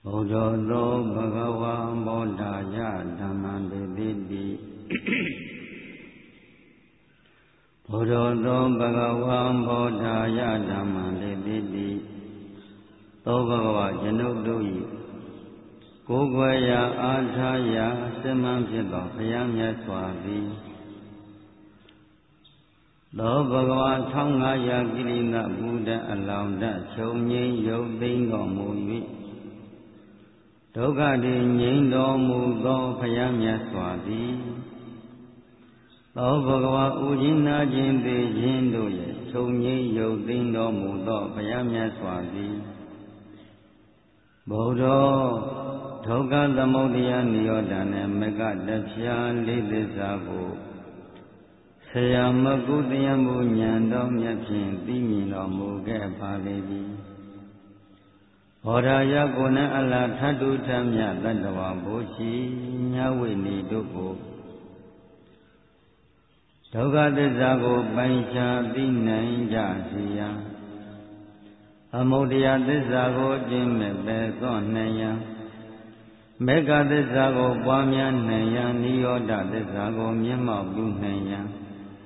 ဗုဒ္ဓသောဘဂဝါမောဒာယဓမ္မံဒေတိတိဗုဒ္ဓသောဘဂဝါမောဒာယဓမ္မံဒေတိတိသောဘဂဝါကျွန်ုပ်တို့၏ကိုယ်ွယ်ရာအာထာယစမံဖြစ်သောဘုရားမြတ်စွာသည်သောဘဂဝါ1500ကိရိနာဘုဒ္ဓအလောင်းတချုပ်ငြိမ်းရုပ်သိမ်းတော်မူ၍ဒုက္ခတည်ငြိမ်းတော်မူသောဘုရားမြတ်စွာသည်သောဘဂဝါဥခြင်းနာခြင်းသိခြင်းတို့ရဲ့ချုပ်ငြိမ်းရုပ်သိမ်းတော်မူသောဘုရားမြတ်စွာသည်ဗုဒ္ဓဒုက္ခသမုဒယနိရောဓနှင့်မဂ္ဂတဖြာလေးသစ္စာကိုဆရာမကုတရားမှုဉာဏ်တော်မြတ်ဖြင့်သိမြင်တော်မူခဲ့ပါလေသည်ဘောဓာယကိုနအလာထတုထမြတ်တတ္တဝါဘုရှိညဝိနေတို့ကိုဒုက္ခသစ္စာကိုပိုင်ခြားသိနိုင်ကြစေရန်သမုဒယသစ္စာကိုအကျင့်မဲ့ပဲစွန့်နိုင်ရန်မေဃသစ္စာကိုပွားများနိုင်ရန်နိရောဓသစ္စာကိုမျက်မှောက်ပြုနိုင်ရန်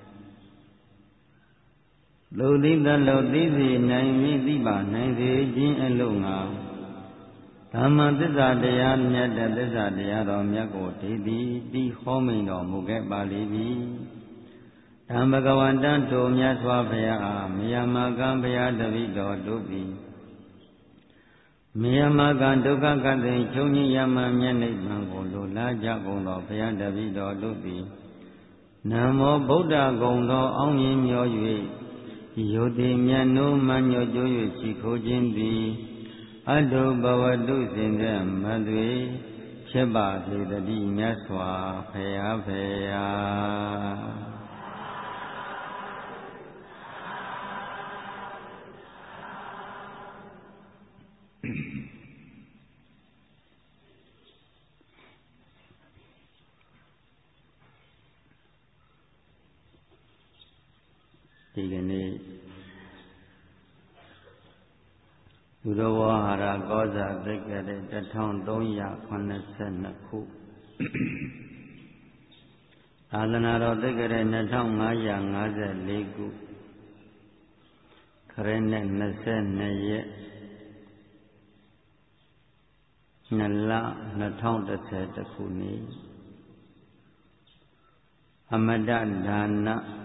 လူသိတလို့သိစေနိုင်မည်သိပါနိုင်စေခြင်းအလို့ငါဓမ္မသစ္စာတရားမြတ်တဲ့သစ္စာတရားတော်မြတ်ကိုဒေတိတိဟောမိန်တော်မူခဲ့ပါလိမ့်မည်ဓမ္မကဝန္တထိုမြတ်စွာဘုရားအားမယမကံဘုရားတပည့်တော်တို့သည်မယမကံဒုက္ခကတိချုပ်ငြိမ်းရမမျက်နှိပ်မှန်ကိုလိုလားကြကုန်သောဘုရားတပည့်တော်တို့သည်နမောဗုဒ္ဓဂုံသောအောင်ရင်မျော၍ယုတိမြတ်နိုးမှညွတ်ကြွ၍ရှိခိုးခြင်းသည်အတုဘဝတုစဉ်တဲ့မသွေဖြစ်ပါစေတည်းမြတ်စွာဘုရားဖေယာဒီကနေ့သူတော်ဝါဟာရကောဇာသိက္ခာ1382ခုသာသနာတော်သိက္ခာ2554ခုခရစ်နှစ်22ရက်2လ2010ခုနေ့အမတဒါန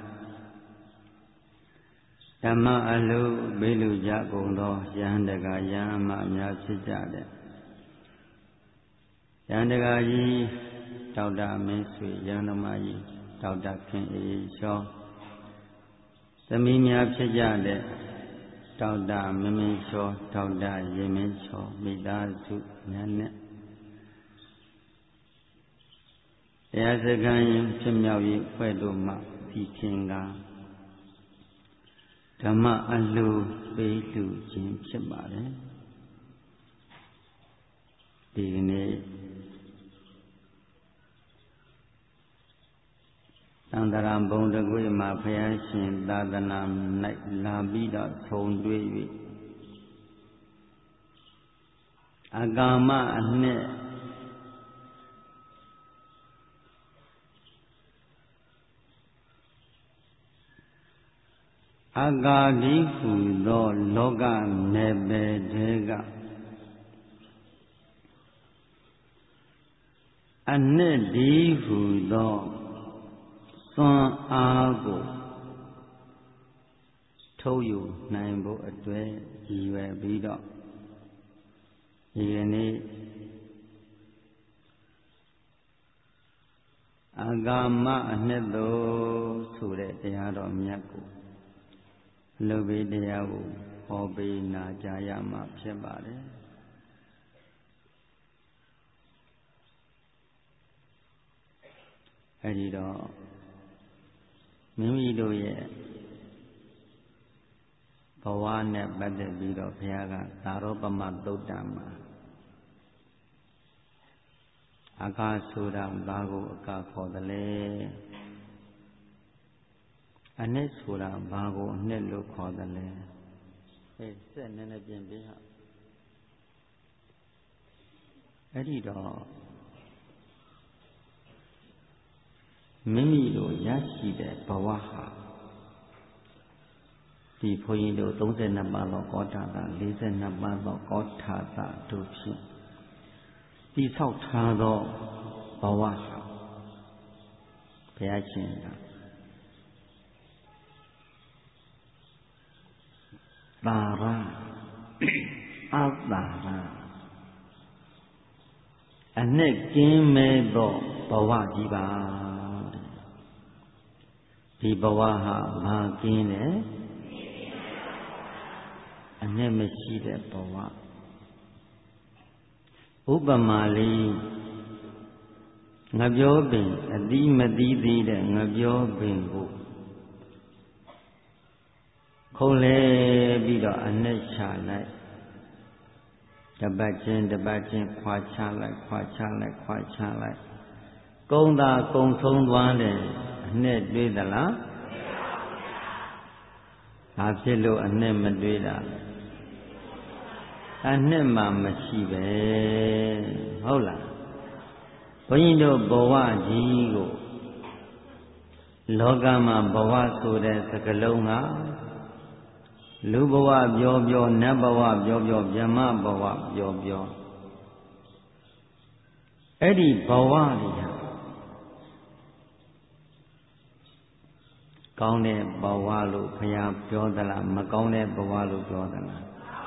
ဓမ္မအလုဘေးလူကြကုန်သောယဟန်တကာယဟန်မအများဖြစ်ကြတဲ့ယဟန်တကာကြီးဒေါက်တာမင်းဆွေယဟန်သမားကြီးဒေါက်တာခင်အေးချောသမီးများဖြစ်ကြတဲ့ဒေါက်တာမင်းမင်းချောဒေါက်တာရင်မင်းချောမိသားစုများနဲ့တရားစခန်းဖြစ်မြောက်ရေးဖွဲ့တို့မှပြီးခင်ကဓမ္မအလှပေးလူခြင်းဖြစ်ပါတယ်ဒီကနေ့သန္တရာဘုံတကွေမှာဘုရားရှင်သာသနာ၌လာပြီးတော့ဆုံတွေ့၍အကာမအနှစ်အကာတိဟုသောလောကနယ်ပယ်ထဲကအနှစ်ဒီဟုသောသွန်အားကိုထုတ်ယူနိုင်ဖို့အတွက်ရည်ရွယ်ပြီးတော့ဒီကနေ့အကာမအနှစ်သို့ဆိုတဲ့တရားတော်မြတ်ကိုလူပိတရားကိုဟောပေးနာကြားရမှာဖြစ်ပါတယ်အဲဒီတော့မိမိတို့ရဲ့ဘဝနဲ့ပတ်သက်ပြီးတော့ဘုရားကသာရောပမသုတ်တံမှာအကာဆိုတာဘာကိုအကာခေါ်သလဲအနှစ်ဆိုတာဘာကိုအနှစ်လို့ခေါ်သလဲဆက်နည်းနည်းပြင်ပေးဟာအဲ့ဒီတော့မိမိတို့ရရှိတဲ့ဘဝဟာဒီဘုန်းကြီးတို့32ပါးသောကောဋ္ဌာသ42ပါးသောကောဋ္ဌာသတို့ဖြင့်တိဆောက်ထားသောဘဝဟာဘုရားရှင်ကသာရအတ္တာရအနဲ့ကင်းမဲ့သောဘဝကြီးပါဒီဘဝဟာဘာကင်းလဲအနဲ့မရှိတဲ့ဘဝဥပမာလေးငပြောပင်အသီးမသီးသေးတဲ့ငပြောပင်ကိုခုံလဲပြီးတော့အနဲ့ချလိုက်တပတ်ချင်းခွာချလိုက်ကုန်းသာကုံဆုံးသွားတယ်အနဲ့တွေးသလားဘာဖြစ်လို့အနဲ့မတွေးတာအနဲ့မှမရှိပဲဟုတ်လားဘုန်းကြီးတို့ဘဝကြီးကိုလောကမှာဘဝဆိုတဲ့စကားလုံးကလူဘဝပြောနတ်ဘဝပြောဗြဟ္မဘဝပြောအဲ့ဒီဘဝတွေဟာကောင်းတဲ့ဘဝလို့ဘုရားပြောသလားမကောင်းတဲ့ဘဝလို့ပြောသလား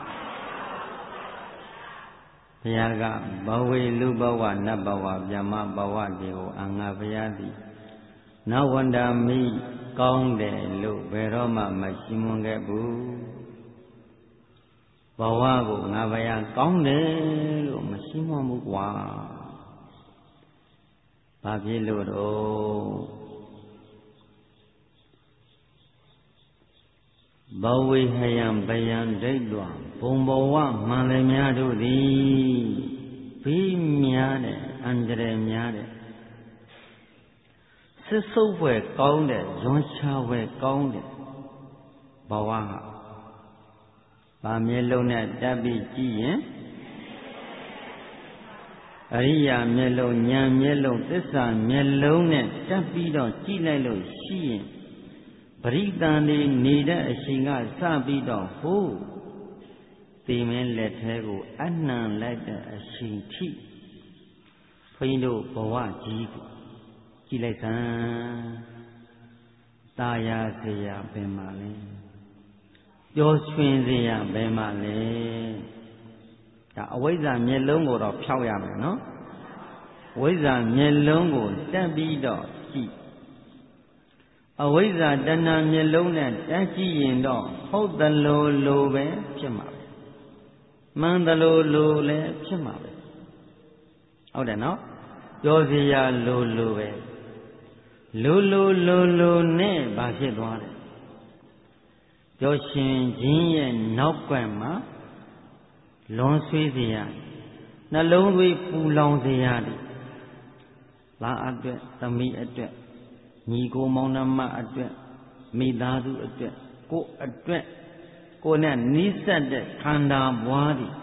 ဘုရားကဘဝေလူဘဝနတ်ဘဝဗြဟ္မဘဝတွေကိုအငါဘုရားသည်နဝန္တာမိကောင်းတယ်လို့ဘယ်တော့မှမရှိမွန်ခဲ့ဘူးဘဝကိုငါဘုရားကောင်းတယ်လို့မရှိမွန်ဘူးကွာဘာဖြစ်လို့တော့ဘဝေဟယံဗယံဒိဋ္ဌဝဘုံဘဝမှန်လည်းများတို့သည်ဘေးများတဲ့အန္တရာယ်များတဲ့စစ်ဆုပ်ဖွယ်ကောင်းတဲ့ဇွန်ချဖွယ်ကောင်းတဲ့ဘဝဟာဗာမျက်လုံးနဲ့တက်ပြီးကြည့်ရင်အရိယာမျက်လုံးဉာဏ်မျက်လုံးသစ္စာမျက်လုံးနဲ့တက်ပြီးတော့ကြည့်လိုက်လို့ရှိရင်ပရိသန်နေနေတဲ့အချိန်ကစပြီးတော့ဟိုးသိမင်းလက်ထဲကိုအနှံလိုက်တဲ့အချိန်ထိဘုန်းကြီးတို့ဘဝကြီးကိုကြည့်လိုက်စမ်းตาယာเสียဘယ်မှာလဲပျော်ရွှင်เสียဘယ်မှာလဲဒါအဝိဇ္ဇာမျက်လုံးကိုတော့ဖြောက်ရမယ်နော်ဝိဇ္ဇာမျက်လုံးကိုတက်ပြီးတော့ကြည့်အဝိဇ္ဇာတဏှာမျက်လုံးနဲ့တက်ကြည့်ရင်တော့ဟုတ်သလိုပဲဖြစ်မှာပဲမှန်သလိုလည်းဖြစ်မှာပဲဟုတ်တယ်နော်ပြောစရာလိုပဲလိုနဲ့ဘာဖြစ်သွားတယ်ပြောရှင်ခြင်းရဲ့နောက်ကွယ်မှာလွန်ဆွေးစရာနှလုံးသွေးပူလောင်စရာတွေလာအတွက်သမီးအတွက်ညီကိုမောင်နှမအတွက်မိသားစုအတွက်ကိုယ်အတွက်ကိုယ်နဲ့နီးစပ်တဲ့ခန္ဓာဘွားတွေ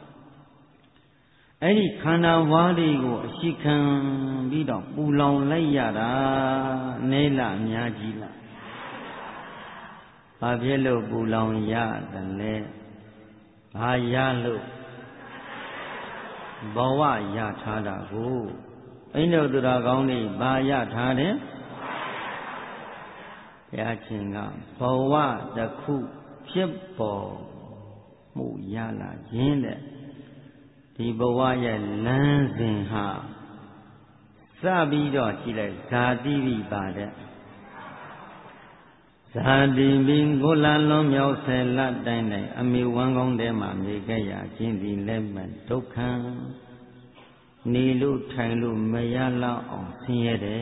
အဲ့ဒီခန္ဓာဘွားတွေကိုအရှိခံပြီးတော့ပူလောင်လိုက်ရတာနဲလားအများကြီးလားဘာဖြစ်လို့ပူလောင်ရတယ်လဲဘာရလို့ဘဝရထားတာကိုအိန္ဒုသူတော်ကောင်းတွေဘာရထားတယ်ဘုရားရှင်ကဘဝတစ်ခုဖြစ်ပေါ်မှုရလာခြင်းတဲ့ဒီဘဝရဲ့လမ်းစဉ်ဟာစပြီးတော့ကြည့်လိုက်ဇာတိပိပါတဲ့ဇာတိပိကိုလာလွန်မြောက်ဆယ်လတိုင်းတိုင်းအမိဝမ်းကောင်းထဲမှာနေခဲ့ရခြင်းဒီလည်းမှဒုက္ခနေလို့ထိုင်လို့မရလောက်အောင်ဆင်းရဲတယ်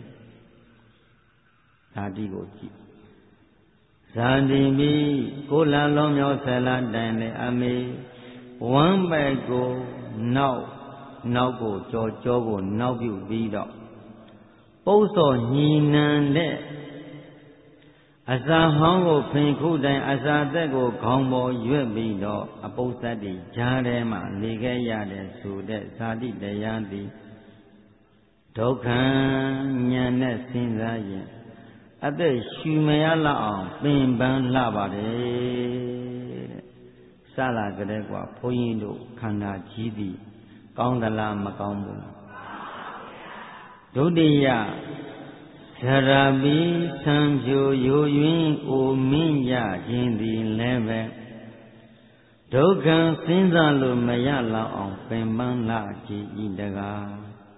ဇာတိကိုကြည့်ဇာတိပိကိုလာလွန်မြောက်ဆယ်လတိုင်းတိုင်းအမိဝမ်းပဲ့ကိုနောက်ကိုကြောကိုနောက်ပြုပြီးတော့ပု္ပ္ပစောညီနံတဲ့အစာဟောင်းကိုဖိန်ခုတိုင်အစာသက်ကိုခေါင်းပေါ်ရွက်ပြီးတော့အပု္ပ္ပတ္တိကြားထဲမှာနေခဲ့ရတဲ့ဆိုတဲ့ဇာတိတရားသည်ဒုက္ခဉာဏ်နဲ့စဉ်းစားရင်အသက်ရှူမရလောက်အောင်ပင်ပန်းလှပါတယ်တဲ့စလာကြတဲ့ကွာဘုန်းကြီးတို့ခန္ဓာကြီးသည်ကောင်းသလားမကောင်းဘူးဒုတိယဇရာပိဆံဖြိုယိုယွင်းအိုမင်းရခြင်းသည်လည်းပဲဒုက္ခစဉ်းစားလို့မရလောက်အောင်ပင်ပန်းလာကြည်ဤတကား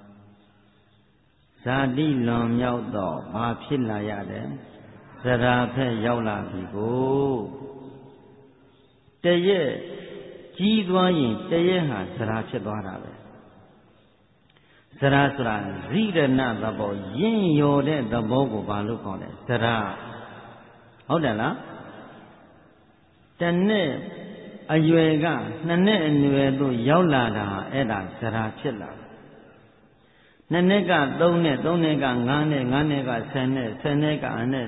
ဇာတိလွန်မြောက်တော့ဘာဖြစ်လာရတယ်ဇရာဖက်ရောက်လာပြီကိုတရက်ကြီးသွားရင်တရက်ဟာဇရာဖြစ်သွားတာပဲဇရာဆိုတာဇိရဏသဘောရင့်ရော်တဲ့သဘောကိုဘာလို့ခေါ်လဲဇရာဟုတ်တယ်လားတနေ့အရွယ်ကနှစ်နှစ်အရွယ်သို့ရောက်လာတာအဲ့ဒါဇရာဖြစ်လာနှစ်နှစ်က3နှစ်3နှစ်က5နှစ်5နှစ်က10နှစ်10နှစ်ကအနှစ်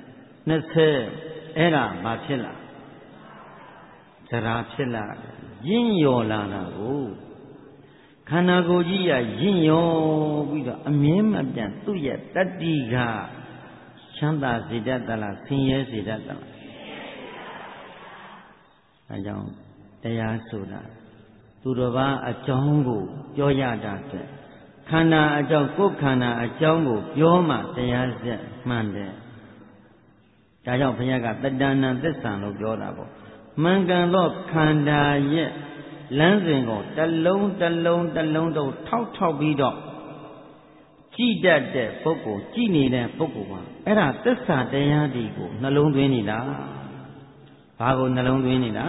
20အဲ့ဒါဘာဖြစ်လာဇရာဖြစ်လာရင့်ရော်လာတာကိုခန္ဓာကိုယ်ကြီးရရင့်ရော်ပြီးတော့အမြဲမပြတ်သူ့ရဲ့တတ္တိကချမ်းသာစေတတ်သလားဆင်းရဲစေတတ်သလားအဲကြောင့်တရားဆိုတာသူတော်ဘာအကြောင်းကိုပြောရတာတဲ့ခန္ဓာအကြောင်းကိုယ်ခန္ဓာအကြောင်းကိုပြောမှတရားဆက်မှန်တယ်ဒါကြောင့်ဘုရားကတတ္တနာသစ္စာလို့ပြောတာပေါ့မှန်ကန်သောခန္ဓာရဲ့လမ်းစဉ်ကိုတစ်လုံးတော့ထောက်ပြီးတော့ကြည်တတ်တဲ့ပုဂ္ဂိုလ်ကြည်နေတဲ့ပုဂ္ဂိုလ်ပါအဲ့ဒါသစ္စာတရားဒီကိုနှလုံးသွင်းနေတာဘာကိုနှလုံးသွင်းနေတာ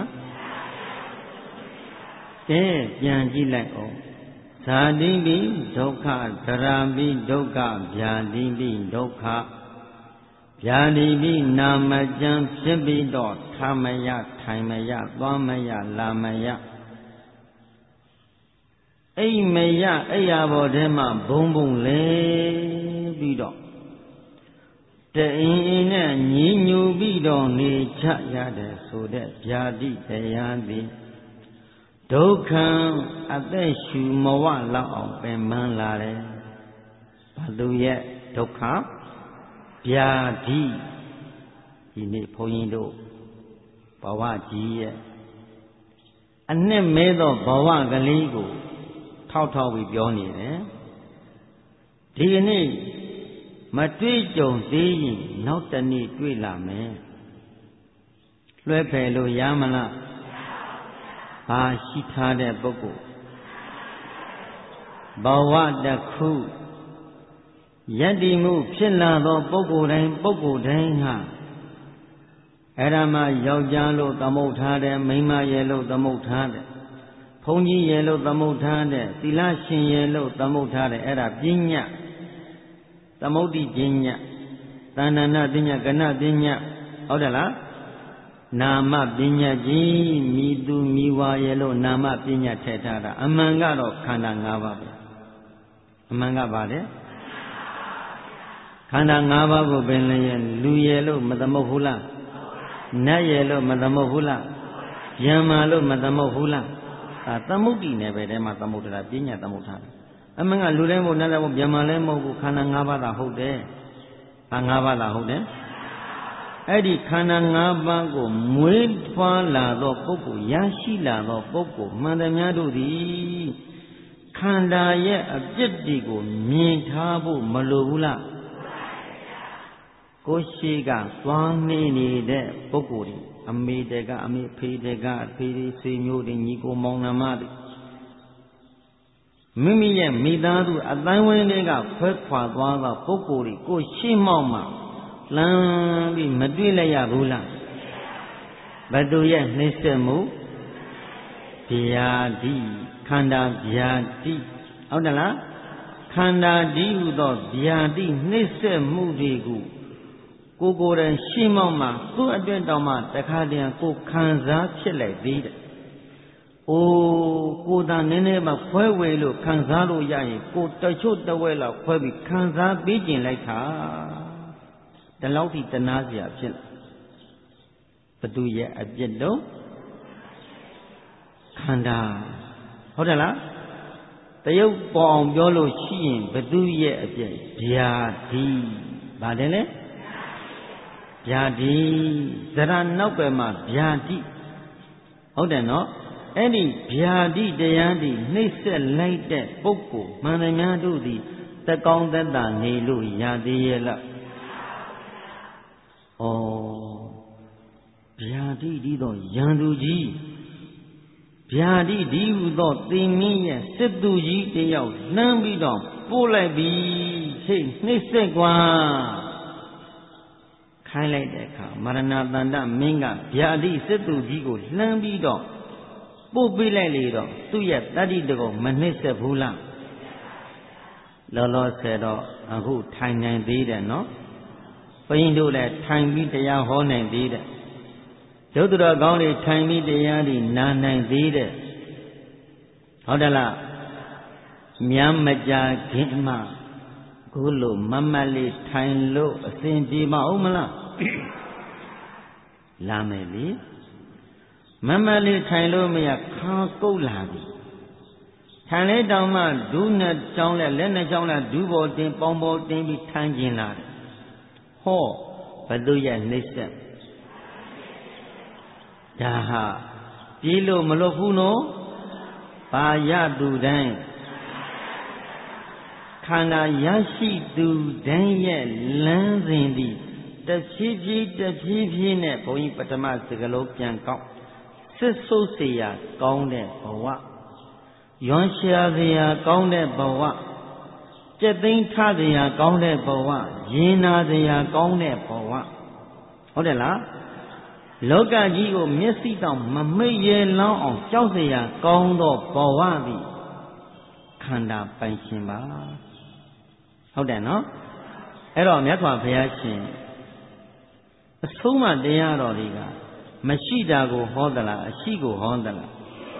ကဲပြန်ကြည့်လိုက်အောင်ဇာတိပိဒုက္ခဒရာပိဒုက္ခဗျာတိပိဒုက္ခဗျာတိပိနာမကျံဖြစ်ပြီးတော့ထာမယထိုင်မယသွားမယလာမယအိမ်မရအိယာဘောထဲမှာဘုံဘုံလဲပြီးတော့တအင်းအင်းနဲ့ညီညူပြီးတော့နေချရတဲ့ဆိုတဲ့ဗျာတိတရားသည်ဒုက္ခအသက်ရှူမဝလောက်အောင်ပင်ပန်းလာတယ်ဘာလို့ရဲ့ဒုက္ခဗျာတိဒီနေ့ဘုန်းကြီးတို့ဘဝကြီးရဲ့အနှစ်မဲသောဘဝကလေးကိုထောက်ပြီးပြောနေတယ်ဒီကနေ့မတွေ့ကြုံသေးရင်နောက်တနေ့တွေ့လာမယ်လွှဲဖယ်လို့ရမလားဘာရှိထားတဲ့ပုဂ္ဂိုလ်ဘဝတစ်ခုယတ္တိမှုဖြစ်လာသောပုဂ္ဂိုလ်တိုင်းဟာအဲ့ဒါမှယောက်ျားလို့သမုတ်ထားတယ်မိန်းမရဲ့လို့သမုတ်ထားတယ်ဘုန်းကြီးရဲ့လို့သမုတ်ထားတဲ့သီလရှင်ရဲ့လို့သမုတ်ထားတဲ့အဲ့ဒါပညာသမုဒ္ဓိပညာသန္တနာပညာကဏပညာဟုတ်တယ်လားနာမပညာကြီးမိသူမိဝါရဲ့လို့နာမပညာထည့်ထားတာအမှန်ကတော့ခန္ဓာ၅ပါးပဲအမှန်ကပါလေခန္ဓာ၅ပါးကိုပင်လည်းလူရဲ့လို့မသမုတ်ဘူးလားနတ်ရဲ့လို့မသမုတ်ဘူးလားယံမာလို့မသမုတ်ဘူးလားသမုဒ္ဒိနယ်ပဲထဲမှာသမုဒ္ဒတာပညာသမုဒ္ဒတာအမှန်ကလူတိုင်းမို့နတ်လည်းမို့ယံမာလည်းမဟုတ်ဘူးခန္ဓာ၅ပါးသာဟုတ်တယ်၅ပါးသာဟုတ်တယ်အဲ့ဒီခန္ဓာ၅ပါးကိုမွေးဖွားလာသောပုဂ္ဂိုလ်ရရှိလာသောပုဂ္ဂိုလ်မှန်သမျှတို့သည်ခန္ဓာရဲ့အပြစ်တွေကိုမြင်ထားဖို့မလိုဘူးလားကိုရှိကသွားနေနေတဲ့ပုဂ္ဂိုလ်တွေအမေတကအမေဖေတကအဖေဆွေမျိုးတွေညီကိုမောင်နှမတွေမိမိရဲ့မိသားစုအတိုင်းဝိုင်းတွေကခွဲခွာသွားသောပုဂ္ဂိုလ်တွေကိုရှိမောက်မှာလမ်းပြီးမတွေ့လိုက်ရဘူးလားဘသူရဲ့နှိမ့်ဆက်မှုဗျာတိခန္ဓာဗျာတိဟုတ်တယ်လားခန္ဓာဒီဟုသောဗျာတိနှိမ့်ဆက်မှုတွေကိုကိုယ်တိုင်ရှိမောက်မှာသူ့အတွက်တောင်မှတခါတည်းကိုခံစားဖြစ်လိုက်သေးတယ်။အိုးကိုသာနည်းနည်းမှခွဲဝေလို့ခံစားလို့ရရင်ကိုတချို့တဝက်လောက်ခွဲပြီးခံစားပေးကျင်လိုက်တာ။တတလောက်ထိတနာစရာဖြစ်ဘသူရဲ့အပြစ်တော့ခန္ဓာဟုတ်တယ်လားတရုပ်ပေါ်အောင်ပြောလို့ရှိရင်ဘသူရဲ့အပြစ်ဗျာတိဗါတယ်လေဗျာတိဇရနောက်ပဲမှာဗျာတိဟုတ်တယ်နော်အဲ့ဒီဗျာတိတရားဒီနှိမ့်ဆက်လိုက်တဲ့ပုဂ္ဂိုလ်မှန်တယ်များတို့သည်တကောင်းသက်သာနေလို့ရသေးရဲ့လားဩဗျာတိဒီတော့ရန်သူကြီးဗျာတိဒီဟုသောသင်မင်းရဲ့စစ်သူကြီးတယောက်လှမ်းပြီးတော့ပို့လိုက်ပြီဟေ့နှိမ့်ဆက်ကွာခိုင်းလိုက်တဲ့အခါမရဏတန္တမင်းကဗျာတိစစ်သူကြီးကိုလှမ်းပြီးတော့ပို့ပေးလိုက်လေတော့သူ့ရဲ့တတ္တိတကုံမနှိမ့်ဆက်ဘူးလားလောလောဆယ်တော့အခုထိုင်နိုင်သေးတယ်နော်ဘုန်းကြီးတို့လည်းထိုင်ပြီးတရားဟောနိုင်သေးတယ်ဒုက္ခတော်ကောင်းတွေထိုင်ပြီးတရားဒီနာနိုင်သေးတယ်ဟုတ်တယ်လားမြမ်းမကြခင်မှခုလိုမမတ်လေးထိုင်လို့အစဉ်ပြေမအောင်မလားလာမယ်လေမမတ်လေးထိုင်လို့မရခါကုတ်လာပြီထိုင်လေးတောင်မှဒူးနဲ့ကြောင်းလက်နဲ့ကြောင်းလက်ဒူးပေါ်တင်ပေါင်းပေါ်တင်ပြီးထိုင်ကျင်လာတယ်ဟောဘသူရဲ့နှိမ့်ဆက်ဒါဟာပြေးလို့မလွတ်ဘူးနော်ဘာရသူတိုင်းခန္ဓာရရှိသူတိုင်းရဲ့လမ်းစဉ်ဒီတဖြည်းဖြည်းနဲ့ဘုန်းကြီးပထမစကလုံးပြန်ကောက်စစ်ဆုပ်เสียကောင်းတဲ့ဘဝရွန်ရှာเสียကောင်းတဲ့ဘဝကြက်သိမ်းထเสียကောင်းတဲ့ဘဝရင်နာเสียကောင်းတဲ့ဘဝဟုတ်တယ်လားလောကကြီးကိုမျက်စိတောင်မမိတ်ရဲလောင်းအောင်ကြောက်เสียကောင်းသောဘဝသည်ခန္ဓာပိုင်ရှင်ပါဟုတ်တယ်နော်အဲ့တော့မြတ်စွာဘုရားရှင်အဆုံးမတရားတော်တွေကမရှိတာကိုဟောသလားအရှိကိုဟောသလား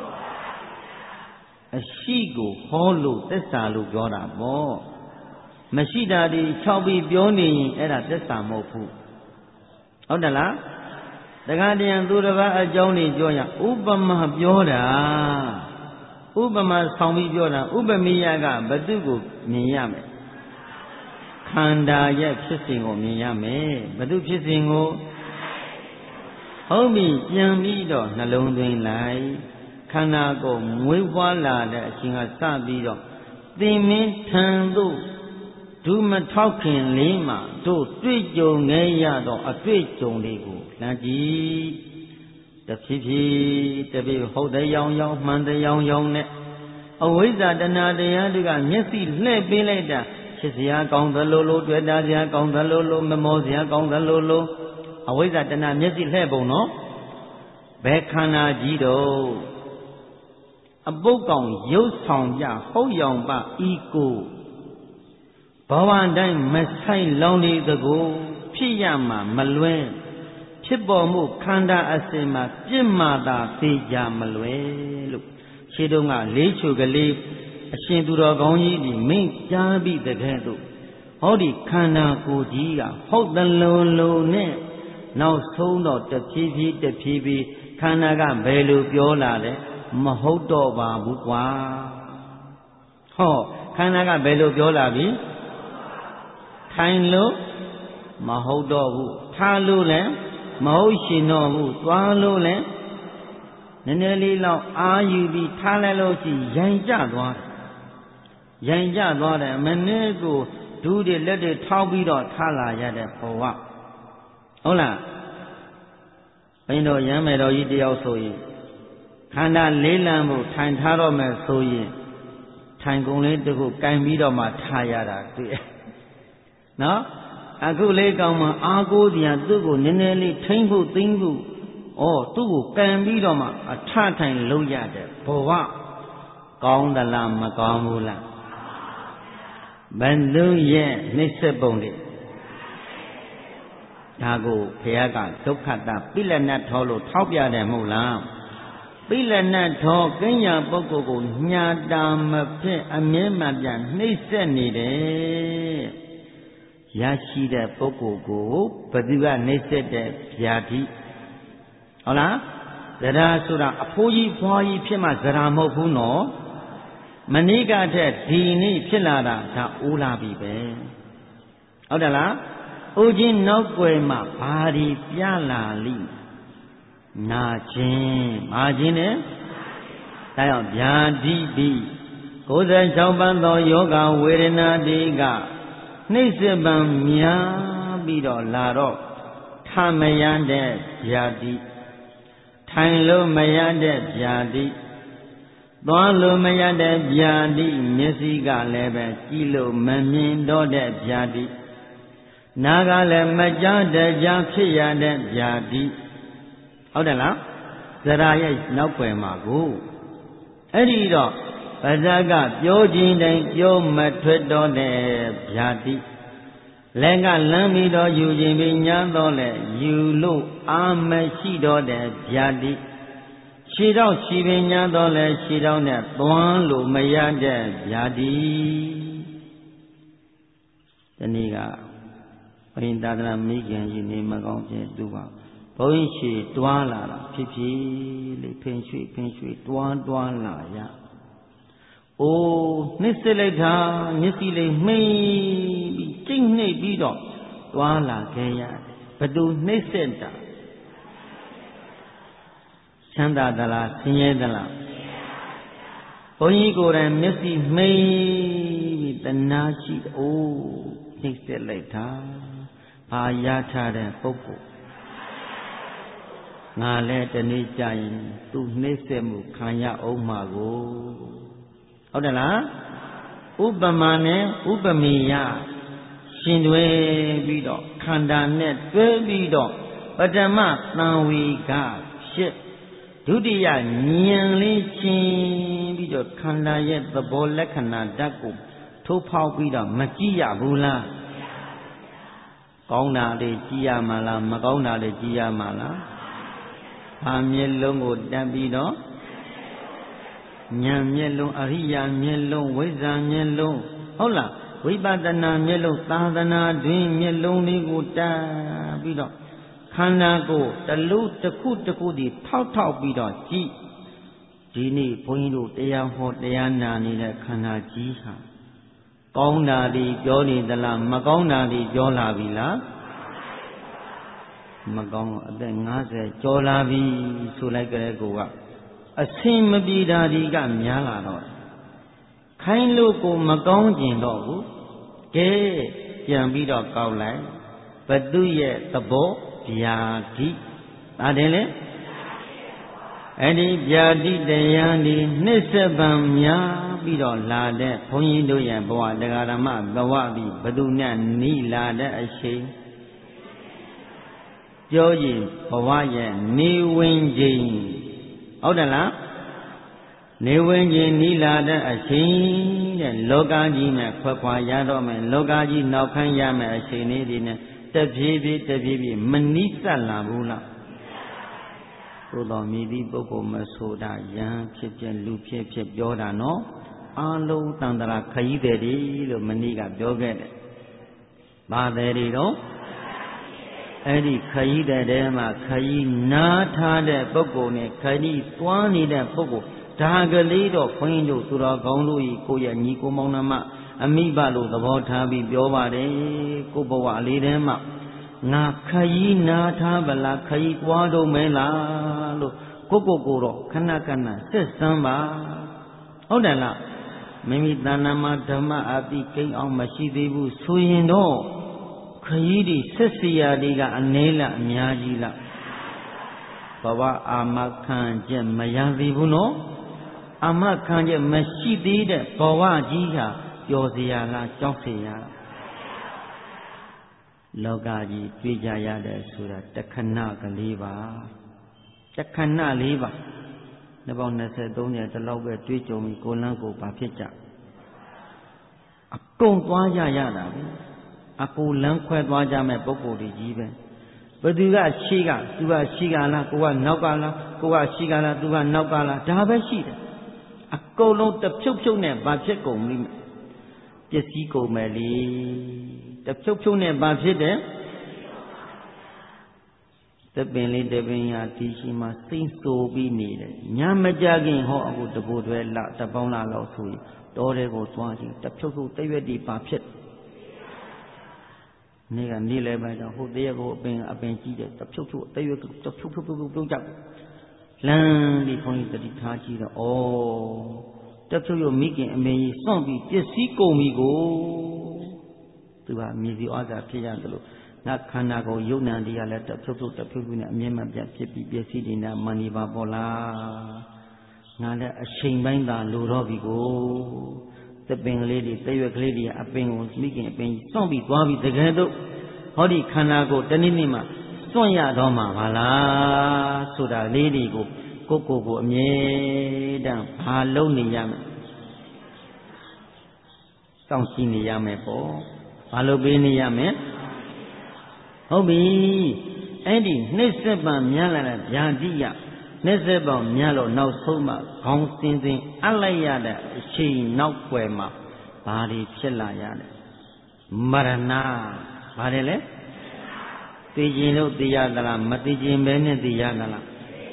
အရှိကိုဟောလို့သစ္စာလို့ပြောတာပေါ့မရှိတာဒီ6ပြီးပြောနေရင်အဲ့ဒါသစ္စာမဟုတ်ဘူးဟုတ်တယ်လားတခါတည်းသူတစ်ပါးအကြောင်းတွေပြောရဥပမာပြောတာဥပမာဆောင်ပြီးပြောတာဥပမိယကဘသူကိုမြင်ရမယ်ခန္ဓာရဲ့ဖြစ်စဉ်ကိုမြင်ရမယ်ဘသူဖြစ်စဉ်ကိုဟုတ်ပြီပြန်ပြီးတော့နှလုံးသွင်းလိုက်ခန္ဓာကိုမွေးဖွားလာတဲ့အချိန်ကစပြီးတော့သင်မင်းထံသို့ဒုမထောက်ခင်လေးမှာတို့တွေ့ကြုံခဲ့ရတော့အတွေ့အကြုံတွေကိုလှမ်းကြည့်တဖြည်းဖြည်းဟုတ်တဲ့ရောင်မှန်တဲ့ရောင်နဲ့အဝိဇ္ဇာတဏှာတရားတွေကမျက်စိလှည့်ပေးလိုက်တာချစ်စရာကောင်းသလိုလိုတွေ့တာစရာကောင်းသလိုလိုမမောစရာကောင်းသလိုလိုအဝိဇ္ဇာတဏှာမျက်စိလှည့်ပုံနော်ဘယ်ခန္ဓာကြီးတော့အပုတ်ကောင်ရုပ်ဆောင်ကြဟုတ်ရောင်ပဤကိုဘဝတိုင်းမဆိုင်လောင်နေသကိုဖြစ်ရမှာမလွဲဖြစ်ပေါ်မှုခန္ဓာအစဉ်မှာပြစ်မှသာသိကြမလွဲလို့ခြေတုံးကလေးချိုကလေးအရှင်သူတော်ကောင်းကြီးဒီမင်းကြားပြီးတကယ်တော့ဟောဒီခန္ဓာကိုယ်ကြီးကဟုတ်သလိုလိုနဲ့နောက်ဆုံးတော့တဖြည်းဖြည်းခန္ဓာကဘယ်လိုပြောလာလဲမဟုတ်တော့ပါဘူးကွာဟောခန္ဓာကဘယ်လိုပြောလာပြီထိုင်လို့မဟုတ်တော့ဘူးထားလို့လည်းမဟုတ်ရှင်တော့ဘူးသွားလို့လည်းနည်းနည်းလေးလောက်အာယူပြီးထားလိုက်လို့ရှိရင်ရိုင်ကျသွားတယ်မနေ့ကိုဒူးတွေလက်တွေထောက်ပြီးတော့ထားလာရတဲ့ဘဝဟုတ်လားဘိန်းတော်ရမ်းမယ်တော်ကြီးတယောက်ဆိုရင်ခန္ဓာလေးလံမှုထိုင်ထားတော့မယ်ဆိုရင်ထိုင်ကုန်လေးတခုကင်ပြီးတော့မှထားရတာတွေ့နော်အခုလေးကောင်မှအာကိုးစရာသူ့ကိုနည်းနည်းလေးထိမ့်ဖို့သိမ့်ဖို့သူ့ကိုကင်ပြီးတော့မှအထထိုင်လုပ်ရတဲ့ဘဝကောင်းသလားမကောင်းဘူးလားဘယ်သူရဲ့နှိစ္စပုံတွေဒါကိုဘုရားကဒုက္ခတပိလနတ်ထောလို့ထောက်ပြတယ်မဟုတ်လားပိလနတ်ထောကင်းညာပုဂ္ဂိုလ်ကိုညာတာမဖြစ်အမြဲမှပြန်နှိစ္စနေတယ်ရှိတဲ့ပုဂ္ဂိုလ်ကိုဘယ်သူကနှိမ့်ဆက်တဲ့ဗျာတိဟုတ်လားဇရာဆိုတာအဖိုးကြီးဖွားကြီးဖြစ်မှဇရာမဟုတ်ဘူးနော်မနိကတဲ့ဒီနေ့ဖြစ်လာတာဒါအိုးလာပြီပဲဟုတ်တယ်လားအိုးချင်းနောက်ွယ်မှာဘာဒီပြလာလိနာခြင်းမာခြင်းနဲ့ဒါကြောင့်ဗျာတိပိ96ပန်းသောယောဂဝေဒနာတိကနှိမ့်စစ်ပံများပြီးတော့လာတော့ထမရတဲ့ဗျာတိထိုင်လို့မရတဲ့ဗျာတိသွားလို့မရတဲ့ဗျာတိမျက်စိကလည်းပဲကြည့်လို့မမြင်တော့တဲ့ဗျာတိနားကလည်းမကြားတကြားဖြစ်ရတဲ့ဗျာတိဟုတ်တယ်လားဇရာရဲ့နောက်ွယ်မှာကိုအဲ့ဒီတော့ပါဇာကပြောခြင်းတိုင်းပြောမထွက်တော့တဲ့ဗျာတိလက်ကလမ်းပြီးတော့ယူခြင်းပြီးညာတော့လေယူလို့အာမရှိတော့တဲ့ဗျာတိခြေတော့ခြေပင်ညာတော့လေခြေတော့နဲ့သွားလို့မရတဲ့ဗျာတိဒီနေ့ကဘုရင်သာသနာမိခင်ကြီးနေမကောင်းခြင်းသူပါဘုန်းကြီးရှေတွားလာတာဖြစ်ဖြစ်လေးဖင်ရွှေတွားလာရအိုးနှိမ့်စစ်လိုက်တာမျက်စိလေးမှိတ်ပြီးကျိတ်နှိပ်ပြီးတော့တွားလာခဲ့ရဘသူနှိမ့်စစ်တာချမ်းသာသလားဆင်းရဲသလားဘုန်းကြီးကိုယ်တိုင်မျက်စိမှိတ်ပြီးတနာရှိအိုးနှိမ့်စစ်လိုက်တာဘာရထားတဲ့ပုဂ္ဂိုလ်ငါလည်းတနေ့ကျရင်သူနှိမ့်စစ်မှုခံရအောင်မှာကိုဟုတ်တယ်လားဥပမာနဲ့ဥပမေယရှင်တွဲပြီးတော့ခန္ဓာနဲ့တွဲပြီးတော့ပထမသံဝေကဖြစ်ဒုတိယဉာဏ်လေးချင်းပြီးတော့ခန္ဓာရဲ့သဘောလက္ခဏာဓာတ်ကိုထိုးဖောက်ပြီးတော့မကြည့်ရဘူးလားကောင်းတာလေးကြည့်ရမှာလားမကောင်းတာလေးကြည့်ရမှာလားဘာမျက်လုံးကိုတက်ပြီးတော့ဉာဏ်မျက်လုံးအရိယာမျက်လုံးဝိဇ္ဇာမျက်လုံးဟုတ်လားဝိပဿနာမျက်လုံးသာသနာတွင်မျက်လုံးလေးကိုတက်ပြီးတော့ခန္ဓာကိုယ်တလူတစ်ခုတစ်ခုဒီထောက်ပြီးတော့ကြည့်ဒီနေ့ဘုန်းကြီးတို့တရားဟောတရားနာနေတဲ့ခန္ဓာကြီးဟာကောင်းတာဒီပြောနေသလားမကောင်းတာဒီပြောလာပြီလားမကောင်းအသက်50ကျော်လာပြီဆိုလိုက်ကြတဲ့ကိုကအဆင်မပြေတာဒီကများလာတော့ခိုင်းလို့ကိုမကောင်းကျင်တော့ဘူးကဲပြန်ပြီးတော့ကောက်လိုက်ဘသူရဲ့သဘောဗျာတိဒါတယ်လေအဲ့ဒီဗျာတိတရားဒီနှစ်ဆက်ပံများပြီးတော့လာတဲ့ဘုန်းကြီးတို့ရဲ့ဘဝတရားဓမ္မဘဝပြီးဘသူနဲ့နီးလာတဲ့အချိန်ပြောရင်ဘဝရဲ့နေဝင်ခြင်းဟုတ်တယ်လားနေဝင်ခြင်းနီးလာတဲ့အချိန်တဲ့လောကကြီးနဲ့ခွာရတော့မယ်လောကကြီးနောက်ခမ်းရမယ်အချိန်လေးဒီနဲ့တပြေးပြေးမနိစ္စလာဘူးလားသို့တော်မြည်သည့်ပုဂ္ဂိုလ်မဆိုတာယံဖြစ်လူဖြစ်ပြောတာနော်အလုံးတန်တရာခရီးတယ်ဒီလို့မနည်းကပြောခဲ့တယ်ဘာတယ်ဒီတော့အဲ့ဒီခရီးတဲ့ထဲမှာခရီးနားထားတဲ့ပုဂ္ဂိုလ်နဲ့ခရီးတွန်းနေတဲ့ပုဂ္ဂိုလ်ဒါကလေးတော့ခွင်းတို့သူတော်ကောင်းတို့ဤကိုယ့်ရဲ့ညီကိုမောင်နှမအမိဘလို့သဘောထားပြီးပြောပါတယ်ကိုယ့်ဘဝလေးထဲမှာငါခရီးနားထားဗလားခရီးတွားတော့မဲလားလို့ကိုတော့ခဏဆက်စမ်းပါဟုတ်တယ်လားမိမိတဏ္ဍာမှာဓမ္မအတိကိန်းအောင်မရှိသေးဘူးဆိုရင်တော့ခရီးဒီဆက်စီယာဒီကအနည်းလားအများကြီးလားဘဝအာမခံချက်မရသေးဘူးနော်အာမခံချက်မရှိသေးတဲ့ဘဝကြီးဟာပျော်စရာလားကြောက်စရာလားလောကကြီးတွေ့ကြရတဲ့ဆိုတာတခဏကလေးပါတခဏလေးပါနှစ်ပေါင်း23နှစ်တလောက်ပဲတွေ့ကြုံပြီးကိုလန်းကိုပါဖြစ်ကြအကုန်သွားကြရတာပဲအကူလန်းခွဲသွားကြမဲ့ပုဂ္ဂိုလ်တွေကြီးပဲဘယ်သူကရှေ့ကသူကရှေ့ကလားကိုကနောက်ကလားကိုကရှေ့ကလားသူကနောက်ကလားဒါပဲရှိတယ်အကုန်လုံးတဖြုတ်နဲ့ဘာဖြစ်ကုန်ပြီပစ္စည်းကုန်မယ်လေ tập chốc chốc này baဖြစ်đấy tập bên lên tập bên nhà thì chỉ mà sinh số bị nỉ đấy nhà mà gia đình họ cũng tập bộ về là tập bao là lão suy đó đấy có toan gì tập chốc chốc tới về đi baဖြစ်này cái ní lại bây giờ họ đây có bên chỉ đấy tập chốc chốc tới về tập chốc chốc chốc chốc lần đi phong đi thà chỉ đó tập chốc chốc mấy cái mình xong bị chết sĩ cầu mi go từ bà mi gì ở ra phía ra đó ngã khăn nào có yêu nàng đi là tập chốc chốc này miếng mà biết sĩ đi na mani ba bỏ la ngã là sinh bệnh ta lù rồi bị go tập bên cái đi tới về cái đi à bên có mấy cái bên xong bị quá bị cái đó họ đi khăn nào có tên này mà xong ya đó mà bà la số đó lấy đi cô nhé đang hà lâu này ya xong xin này ya mẹ bỏ hà lâu bên này ya mẹဟုတ်ပြီအဲ့ဒီနှိစ္စပံများလာတဲ့ဗျာတိယနှိစ္စပံများလို့နောက်ဆုံးမှခေါင်းစင်းစင်းအလိုက်ရတဲ့အချိန်နောက်ွယ်မှာဘာတွေဖြစ်လာရလဲမရဏဘာတယ်လဲသိခြင်းလို့သိရသလားမသိခြင်းပဲနဲ့သိရသလား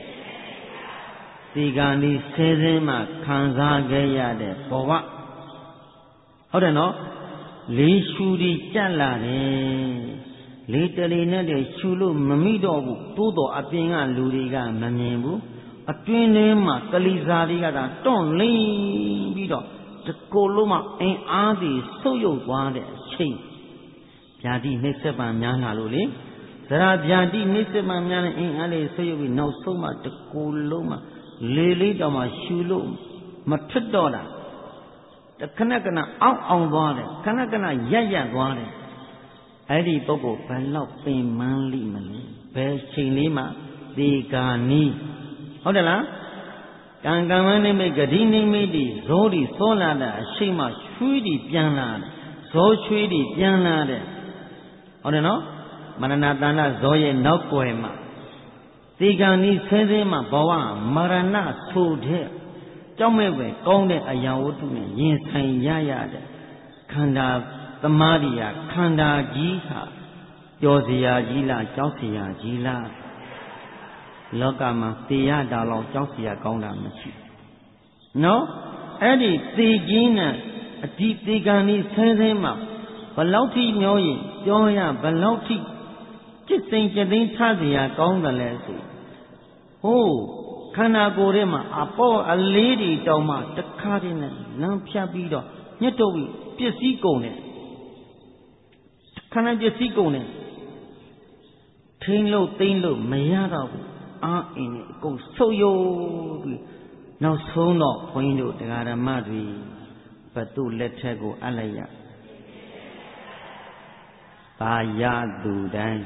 ဒီကံဒီဆဲဆင်းမှခံစားခဲ့ရတဲ့ဘဝဟုတ်တယ်နော်လေးရှူဒီကြက်လာတယ်လေးတလီနဲ့တည်းရှူလို့မမိတော့ဘူးတိုးတော်အပြင်ကလူတွေကမမြင်ဘူးအတွင်းထဲမှာကလိစာတွေကသာတွန့်လိမ့်ပြီးတော့ဒီကိုယ်လုံးမှအင်အားတွေဆုပ်ယုပ်သွားတဲ့အချိန်ဗျာတိနှိစ္စပံများလာလို့လေသရဗျာတိနှိစ္စပံများတဲ့အင်အားတွေဆုပ်ယုပ်ပြီးနောက်ဆုံးမှဒီကိုယ်လုံးမှလေးလေးတောင်မှရှူလို့မထွက်တော့တာခဏခဏအောင်သွားတယ်ခဏခဏရက်သွားတယ်အဲ့ဒီပုဂ္ဂိုလ်ဘယ်လောက်ပင်မန်းလိမလဲဘယ်ချိန်လေးမှသေဂာနီဟုတ်တယ်လားကံကမ္မနိမိတ်ဂတိနိမိတ်ဒီဇောဒီစောလာတဲ့အရှိမှချွေးဒီပြန်လာတယ်ဇောချွေးဒီပြန်လာတယ်ဟုတ်တယ်နော်မရဏတဏ္ဍဇောရဲ့နောက်ွယ်မှာသေဂာနီဆဲဆဲမှာဘဝမရဏဆိုတဲ့ကြောက်မဲ့ပဲကောင်းတဲ့အရာဝတ္ထုနဲ့ရင်ဆိုင်ရတဲ့ခန္ဓာသမာဓိယာခန္ဓာကြီးဟာပျော်စရာကြီးလားကြောက်စရာကြီးလားလောကမှာသေရတာလောက်ကြောက်စရာကောင်းတာမရှိနော်အဲ့ဒီသေခြင်းနဲ့အဒီသေကံဤဆဲဆဲမှာဘလောက်ထိမျောရင်ပြောရဘလောက်ထိจิตစိမ်จิตသိမ်းထားစရာကောင်းတယ်လဲဆိုဟိုးခန္ဓာကိုယ်ထဲမှာအပေါ်အလေးတွေတောင်မှတခါတည်းနဲ့လမ်းဖြတ်ပြီးတော့ညှက်တော့ပြီးပစ္စည်းကုန်တယ်ခန္ဓာပစ္စည်းကုန်တယ်ထိန်လို့သိမ့်လို့မရတော့ဘူးအာအင်းနဲ့အကုန်ဆုပ်ယုပ်ပြီးနောက်ဆုံးတော့ဘုန်းကြီးတို့တရားဓမ္မတွေဘသူလက်ထက်ကိုအပ်လိုက်ရပါရသူတိုင်း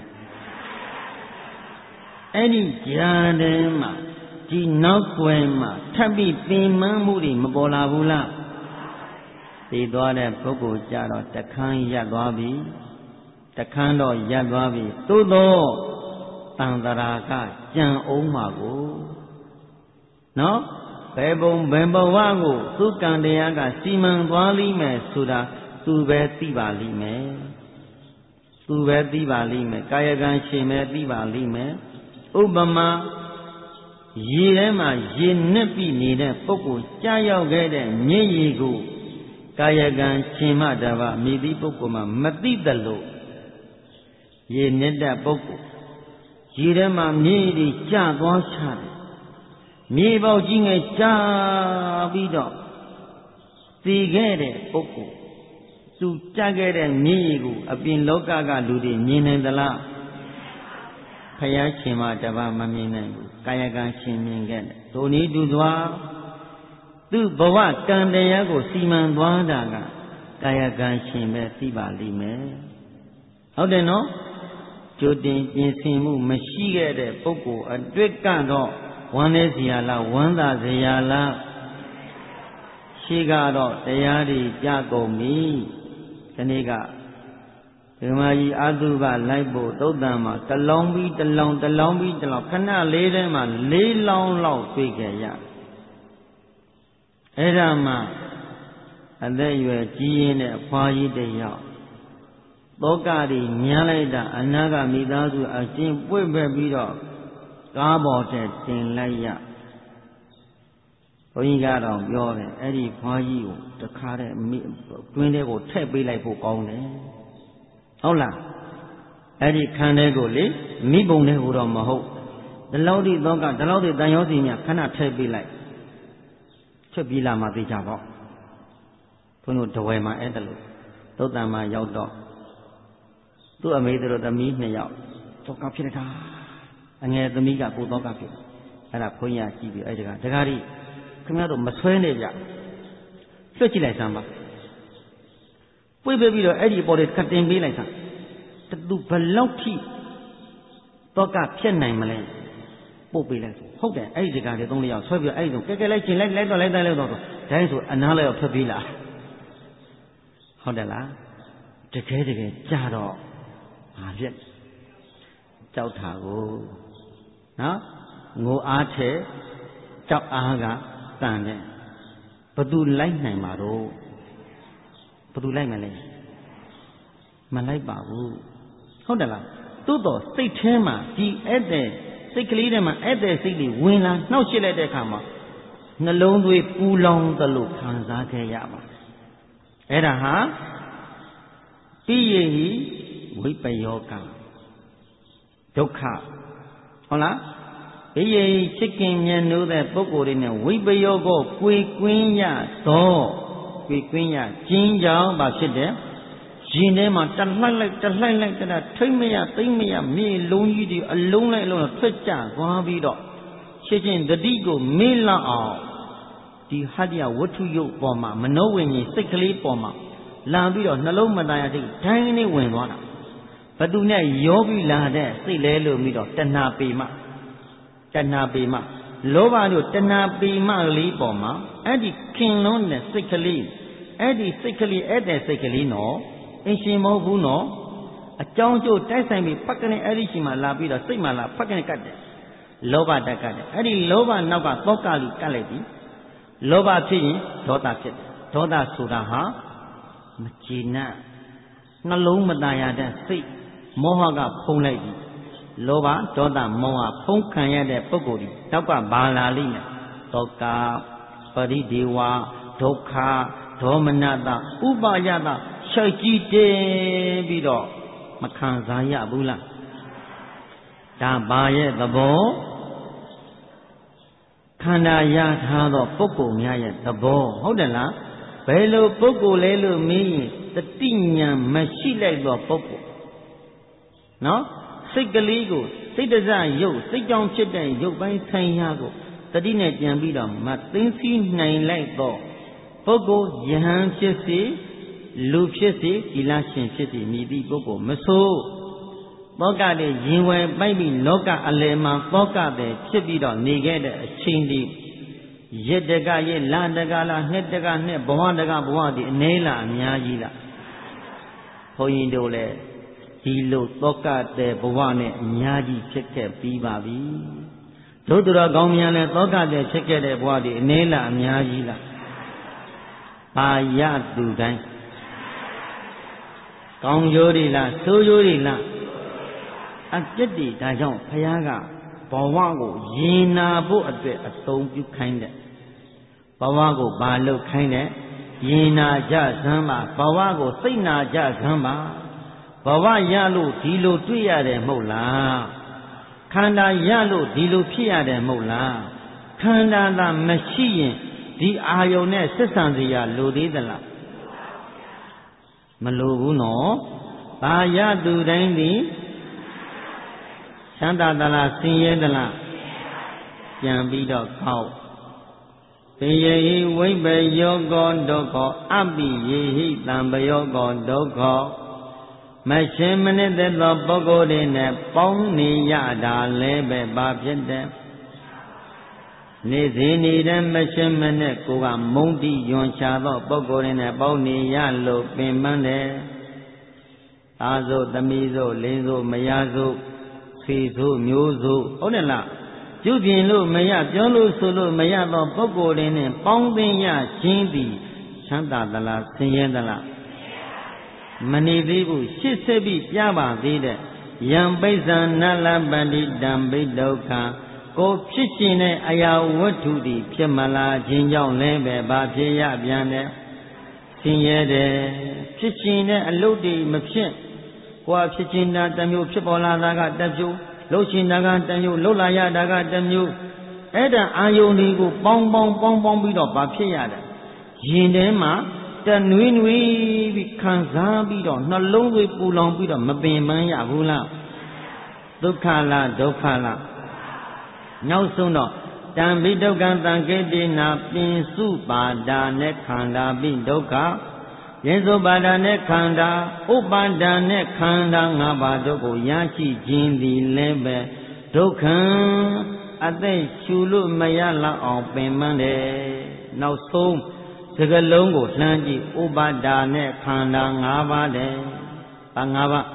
အဲ့ဒီဉာဏ်ထဲမှာဒီနောက်ွယ်မှာထပ်ပြီးပင်မမှုတွေမပေါ်လာဘူးလားသိသွားတဲ့ပုဂ္ဂိုလ်ကြတော့တခန်းရပ်သွားပြီတခန်းတော့ရပ်သွားပြီသို့တော့တန်တရာကကြံအောင်မှာကိုနော်ဘယ်ပုံဘယ်ဘဝကိုသူကံတရားကစီမံသွားလိမ့်မယ်ဆိုတာသူပဲသိပါလိမ့်မယ်သူပဲသိပါလိမ့်မယ်ကာယကံရှင်ပဲသိပါလိမ့်မယ်ဥပမာရေထဲမှာရေနစ်ပြီးနေတဲ့ပုဂ္ဂိုလ်ကြားရောက်ခဲ့တဲ့မြင့်ရည်ကိုကာယကံရှင်မှတပါမိသည့်ပုဂ္ဂိုလ်မှမသိသလိုရေနစ်တဲ့ပုဂ္ဂိုလ်ရေထဲမှာမြေကြီးကျသွားချတယ်မြေပေါက်ကြီးငယ်ကျပြီးတော့သိခဲ့တဲ့ပုဂ္ဂိုလ်သူကျခဲ့တဲ့မြေကြီးကိုအပြင်လောကကလူတွေမြင်နိုင်သလားဖယားရှင်မှတပါမမြင်နိုင်ဘူးကာယကံရှင်မြင်ခဲ့တယ်ဒုနည်းတူစွာသူ့ဘဝကံတရားကိုစီမံသွားတာကကာယကံရှင်ပဲသိပါလိမ့်မယ်ဟုတ်တယ်နော်ကြိုတင်ပြင်ဆင်မှုမရှိခဲ့တဲ့ပုဂ္ဂိုလ်အတွက်ကတော့ဝမ်းနည်းစရာလားဝမ်းသာစရာလားရှိကတော့တရားတွေကြကုန်ပြီဒီနေ့ကဒီမကြီးအာသုဘလိုက်ဖို့သုတ်တံမှာတလောင်းပြီးတလောင်းပြီးတလောင်းခဏလေးထဲမှာ၄လောင်းလောက်တွေ့ကြရအဲ့ဒါမှအသက်အရွယ်ကြီးရင်းတဲ့အဖွားကြီးတယောက်သောကတွေညံလိုက်တာအနာကမိသားစုအချင်းပွင့်ပဲပြီးတော့ကားပေါ်တဲ့တင်လိုက်ရဘုန်းကြီးကတော့ပြောတယ်အဲ့ဒီဖွားကြီးကိုတခါတည်းတွင်းထဲကိုထည့်ပေးလိုက်ဖို့ကောင်းတယ်ဟုတ်လားအဲ့ဒီခန်းထဲကိုလေမိဘုံထဲကိုတော့မဟုတ်ဒီလောက်ဒီသောကဒီလောက်ဒီတန်ရောစီမြခဏထည့်ပေးလိုက်ချက်ပြီးလာမှသိကြပေါ့ဘုန်းကြီးတဝယ်မှာအဲ့ဒါလို့သုတ်တန်မှာရောက်တော့သူ့အမေတို့သမီး2ယောက်သောကဖြစ်တာအငယ်သမီးကကိုသောကဖြစ်အဲ့ဒါဘုန်းကြီးကကြည့်ပြီးအဲ့ဒါဒကာကြီးခင်ဗျားတို့မဆွဲနေကြလွှတ်ကြည့်လိုက်စမ်းပါပွေ့ပြီးတော့အဲ့ဒီပေါ်တွေခတ်တင်ပေးလိုက်စမ်းသူဘလောက်ထိသောကဖြစ်နိုင်မလဲပို့ပေးလိုက်ဟုတ်တယ်အဲ့ဒီဒကာတွေ3-4ယောက်ဆွဲပြီးအဲ့ဒီတော့ကဲလိုက်ချင်းလိုက်တော့တိုင်းဆိုအနားလိုက်တော့ထွက်ပြေးလာဟုတ်တယ်လားတကယ်ကြာတော့ဟာပြက်ကြောက်တာကိုနော်ငိုအားထဲကြောက်အားကတန်တယ်ဘသူလိုက်နိုင်မှာတော့ဘသူလိုက်မလဲမလိုက်ပါဘူးဟုတ်တယ်လားသို့တော့စိတ်ထဲမှာဒီအဲ့တဲ့စိတ်ကလေးထဲမှာအဲ့တဲ့စိတ်တွေဝင်လာနှောက်ရှစ်လိုက်တဲ့အခါမှာနှလုံးသွေးပူလောင်သလိုခံစားခဲ့ရပါအဲ့ဒါဟာပိယေဟိဝိပယောကဒုက္ခဟုတ်လားပိယေဟိချစ်ခင်မြတ်နိုးတဲ့ပုဂ္ဂိုလ်တွေနဲ့ဝိပယောကိုကွေကွင်းရတော့ကွေကွင်းရကျင်းကြောင်ပါဖြစ်တယ်ရင်ထဲမှာတလှိုက်လိုက်ထိမ့်မရသိမ့်မရမြေလုံးကြီးတွေအလုံးလိုက်ထွက်ကြသွားပြီးတော့ရှင်းချင်းတတိကိုမေ့လောက်အောင်ဒီဟတ္တယဝတ္ထုယုတ်ပေါ်မှာမနောဝိညာဉ်စိတ်ကလေးပေါ်မှာလာပြီးတော့နှလုံးမသားရတဲ့ဒိုင်းလေးဝင်သွားတာဘသူနဲ့ရောပြီးလာတဲ့စိတ်လဲလို့ပြီးတော့တဏှာပေမလောဘတို့တဏှာပေမလေးပေါ်မှာအဲ့ဒီခင်လုံးတဲ့စိတ်ကလေးအဲ့ဒီစိတ်ကလေးအဲ့တဲ့စိတ်ကလေးနော်အင်ရှင်မဟုတ်ဘူးနော်အကြောင်းကျိုးတိုက်ဆိုင်ပြီးဖက်ကနေအဲ့ဒီရှိမှလာပြီးတော့စိတ်မှလာဖက်ကနေကတ်တယ်လောဘတက်ကတ်တယ်အဲ့ဒီလောဘနောက်ကသောကလူကတ်လိုက်ပြီလောဘဖြစ်ရင်ဒေါသဖြစ်တယ်ဒေါသဆိုတာဟာမကျေနပ်နှလုံးမသားရတဲ့စိတ်မောဟကဖုံးလိုက်ပြီလောဘဒေါသမောဟဖုံးခံရတဲ့ပုဂ္ဂိုလ်ဒီနောက်ကဘာလာလိမ့်မယ်သောကပရိဒေဝဒုက္ခဒေါမနတဥပါယတရှိုက်ကြီးတင်ပြီးတော့မခံစားရဘူးလားဒါဘာရဲ့သဘောခန္ဓာရထားသောပုဂ္ဂိုလ်များရဲ့သဘောဟုတ်တယ်လားဘယ်လိုပုဂ္ဂိုလ်လဲလို့မေးရင်တတိညာမရှိလိုက်သောပုဂ္ဂိုလ်နော်စိတ်ကလေးကိုစိတ်တစရုပ်စိတ်ကြောင့်ဖြစ်တဲ့ရုပ်ပိုင်းဆိုင်ရာကိုတတိနဲ့ကြံပြီးတော့မသိသိနိုင်လိုက်သောပုဂ္ဂိုလ်ယဟန်ဖြစ်စေလူဖြစ်စေသီလရှင်ဖြစ်စေမြည်သည့်ပုဂ္ဂိုလ်မဆိုးသောကတဲ့ရင်ဝယ်ပိုက်ပြီးလောကအလယ်မှာသောကတဲ့ဖြစ်ပြီးတော့နေခဲ့တဲ့အချိန်ဒီရက်တကရက်လတကလနှစ်တကနှစ်ဘဝတကဘဝဒီအနည်းလားအများကြီးလားဘုန်းကြီးတို့လည်းဒီလိုသောကတဲ့ဘဝနဲ့အများကြီးဖြစ်ခဲ့ပြီးပါပြီတို့တော်ကောင်းများလည်းသောကတဲ့ဖြစ်ခဲ့တဲ့ဘဝဒီအနည်းလားအများကြီးလားပါရသူတိုင်းကောင်းကျိုးတွေလားဆိုးကျိုးတွေလားအပြစ်တွေဒါကြောင့်ဘုရားကဘဝကိုရင်နာဖို့အတွက်အသုံးပြုခိုင်းတယ်ဘဝကိုဘာလို့ခိုင်းတယ်ရင်နာကြစမ်းပါဘဝကိုစိတ်နာကြစမ်းပါဘဝရလို့ဒီလိုတွေ့ရတယ်မဟုတ်လားခန္ဓာရလို့ဒီလိုဖြစ်ရတယ်မဟုတ်လားခန္ဓာသာမရှိရင်ဒီအာယုန်နဲ့ဆက်ဆံစရာလိုသေးသလားမလိုဘူးနော်ဘာရသူတိုင်းသည်ချမ်းသာသလားဆင်းရဲသလားပြန်ပြီးတော့ခေါက်သေယေဟိဝိပယောကောဒုက္ခအပိယေဟိတံပယောကောဒုက္ခမရှင်မနစ်သက်သောပုဂ္ဂိုလ်တွေနဲ့ပေါင်းနေရတာလည်းပဲဘာဖြစ်တဲ့နေစဉ်နေတဲ့မရှင်မနစ်ကိုကမုန်းတိယွန်ရှာသောပုဂ္ဂိုလ်တွေနဲ့ပေါင်းနေရလို့ပင်ပန်းတယ်သားစို့သမီးစို့လင်းစို့မယားစို့ဖေစို့မျိုးစို့ဟုတ်တယ်လားပြုပြင်လို့မရပြောလို့ဆိုလို့မရသောပုဂ္ဂိုလ်တွေနဲ့ပေါင်းသင်ရခြင်းသည်ချမ်းသာသလားဆင်းရဲသလားမ Mani Dibu, Shisebi, Yaba Dida, Yam Bezan, Nala Bandit, Dambi Doka, Go Pichine, Aya Watudi, Piamala, Jinjong Lembe, Babia Biane, Sinyede, Pichine, Aludi, Mapshin, Qua Pichina, Damu, Pipola, Daga, Damu, Lochin Daga, Damu, Lolaya, Daga, Damu, Eda Ayonigo, Bong Bong Bong Bong Bido, Babia. Yindema, the Nui Kanza Bido, no long with Pulong Bido, Mabimaya Hula Dukala, Dokala. No sooner than Bidogan than Gedina, Pin Subada, Nekanda, Bidoka, Yezo Bada Nekanda, Ubada Nekanda, Nabadoko, Yachi, Jindi, Lebe, Dokan, Ade Chulu Mayala or Pemande. Now so. Segalongo Sanji Ubada ne Kanda Ngava de Pangava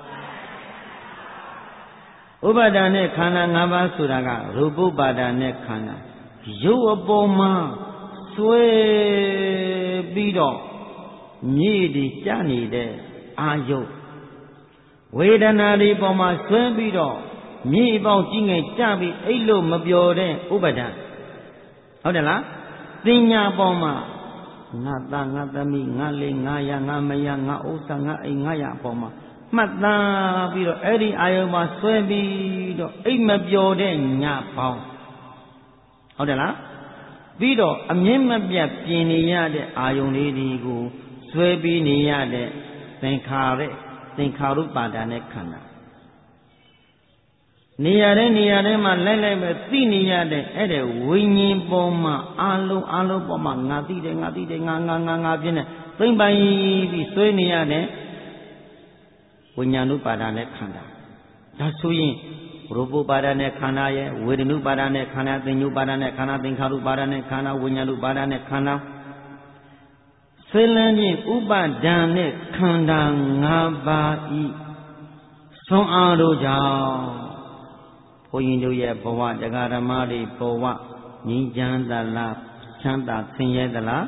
Ubada ne Kanda Ngava Suraga Rubu Bada ne Kanda Yo Aboma Swe Bido Nidi Jani de Ayo Vedanari Boma Swe Bido Ni Bao Jinge Jabi Elo Mabio de Ubada Hodela Tinya Boma Ngata ngatami ngale ngaya ngamaya ngausa ngai ngaya poma matna bido eri ayoma swe bido ai mapyo de nya paungဟုတ်တယ်လားပြီးတော့အမြင့်မပြတ်ပြင်နေရတဲ့အာယုန်လေးတွေကိုဆွဲပြီးနေရတဲ့သင်္ခါရုပ္ပါဒနဲ့ခန္ဓာနေရာထဲမှာလိုက်ပဲသိနေရတဲ့အဲ့တဲ့ဝိညာဉ်ပေါ်မှာအာလုံးပေါ်မှာငါသိတယ်ငါဖြစ်နေသိမ့်ပိုင်ပြီးဆွဲနေရတဲ့ဝိညာဏုပါဒနဲ့ခန္ဓာဒါဆိုရင်ရူပပါဒနဲ့ခန္ဓာရဲ့ဝေဒနုပါဒနဲ့ခန္ဓာသင်္ညုပါဒနဲ့ခန္ဓာသင်္ခါရုပါဒနဲ့ခန္ဓာဝိညာဏုပါဒနဲ့ခန္ဓာဆွဲလန်းခြင်းဥပါဒံနဲ့ခန္ဓာ၅ပါးဤဆုံးအားတို့ကြောင့်ဘုန်းကြီးတို့ရဲ့ဘဝတရားဓမ္မတွေဘဝငြိမ်းချမ်းသလားချမ်းသာဆင်းရဲသလား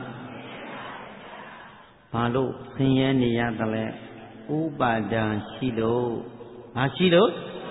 ဘာလို့ဆင်းရဲနေရသလဲဥပါဒံရှိလို့ဘာရှိလို့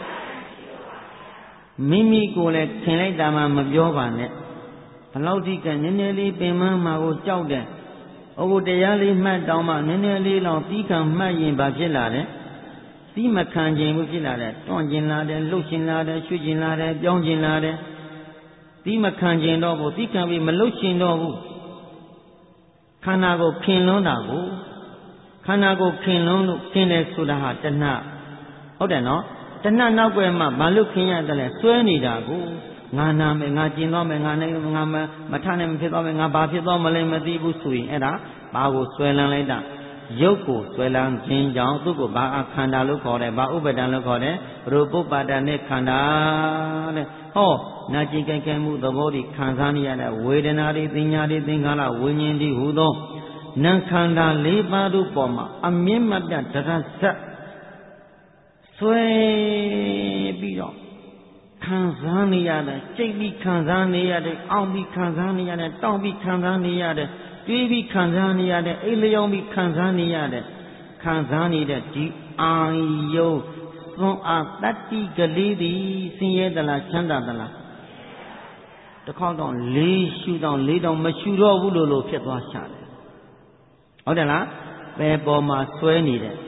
မိမိကိုယ်လည်းထင်လိုက်တာမှမပြောပါနဲ့ဘလောက်ဒီကနည်းနည်းလေးပင်မမှာကိုကြောက်တယ်။အခုတရားလေးမှတ်တောင်းမှနည်းနည်းလေးလောက်ပြီးခံမှတ်ရင်ဘာဖြစ်လာလဲ။ပြီးမခံခြင်းဘူးဖြစ်လာတယ်။တွန့်ခြင်းလာတယ်၊လှုပ်ခြင်းလာတယ်၊ရွှေ့ခြင်းလာတယ်၊ပြောင်းခြင်းလာတယ်။ပြီးမခံခြင်းတော့ဘူးပြီးခံပြီးမလှုပ်ခြင်းတော့ဘူး။ခန္ဓာကိုခင်လွန်းတာကိုခန္ဓာကိုခင်လွန်းလို့ခင်တယ်ဆိုတာဟာတဏှဟုတ်တယ်နော်။တဏှနောက်ွယ်မှာဘာလို့ခင်ရတယ်လဲစွဲနေတာကိုငါနာမယ်ငါကျင်သွားမယ်ငါနဲ့ငါမထနဲ့မဖြစ်သွားမယ်ငါဘာဖြစ်သွားမလဲမသိဘူးဆိုရင်အဲ့ဒါဘာကိုဆွဲလန်းလိုက်တာရုပ်ကိုဆွဲလန်းခြင်းကြောင့်သူ့ကိုဘာအခန္ဓာလို့ခေါ်တယ်ဘာဥပါဒံလို့ခေါ်တယ်ရူပပါဒနဲ့ခန္ဓာတဲ့ဟောနာကျင်ကြိုက်ခဲမှုသဘောတွေခံစားနေရတဲ့ဝေဒနာတွေသင်ညာတွေသင်္ခါရဝိညာဉ်တွေဟူသောနာခန္ဓာ၄ပါးတို့ပေါ်မှာအမြင့်မပြတ်တရဇတ်ဆွဲပြီးတော့ခံစားနေရတယ်ကြိတ်ပြီးခံစားနေရတယ်အောင့်ပြီးခံစားနေရတယ်တောင့်ပြီးခံစားနေရတယ်တွေးပြီးခံစားနေရတယ်အိပ်လျောင်းပြီးခံစားနေရတယ်ခံစားနေတဲ့ဒီအာယုသွန်အားတတ္တိကလေးသည်ဆင်းရဲသလားချမ်းသာသလားတစ်ခေါက်တော့လေးရှူတော့လေးတော့မရှူတော့ဘူးလို့ဖြစ်သွားရှာတယ်ဟုတ်တယ်လားဘယ်ပေါ်မှာဆွဲနေတယ်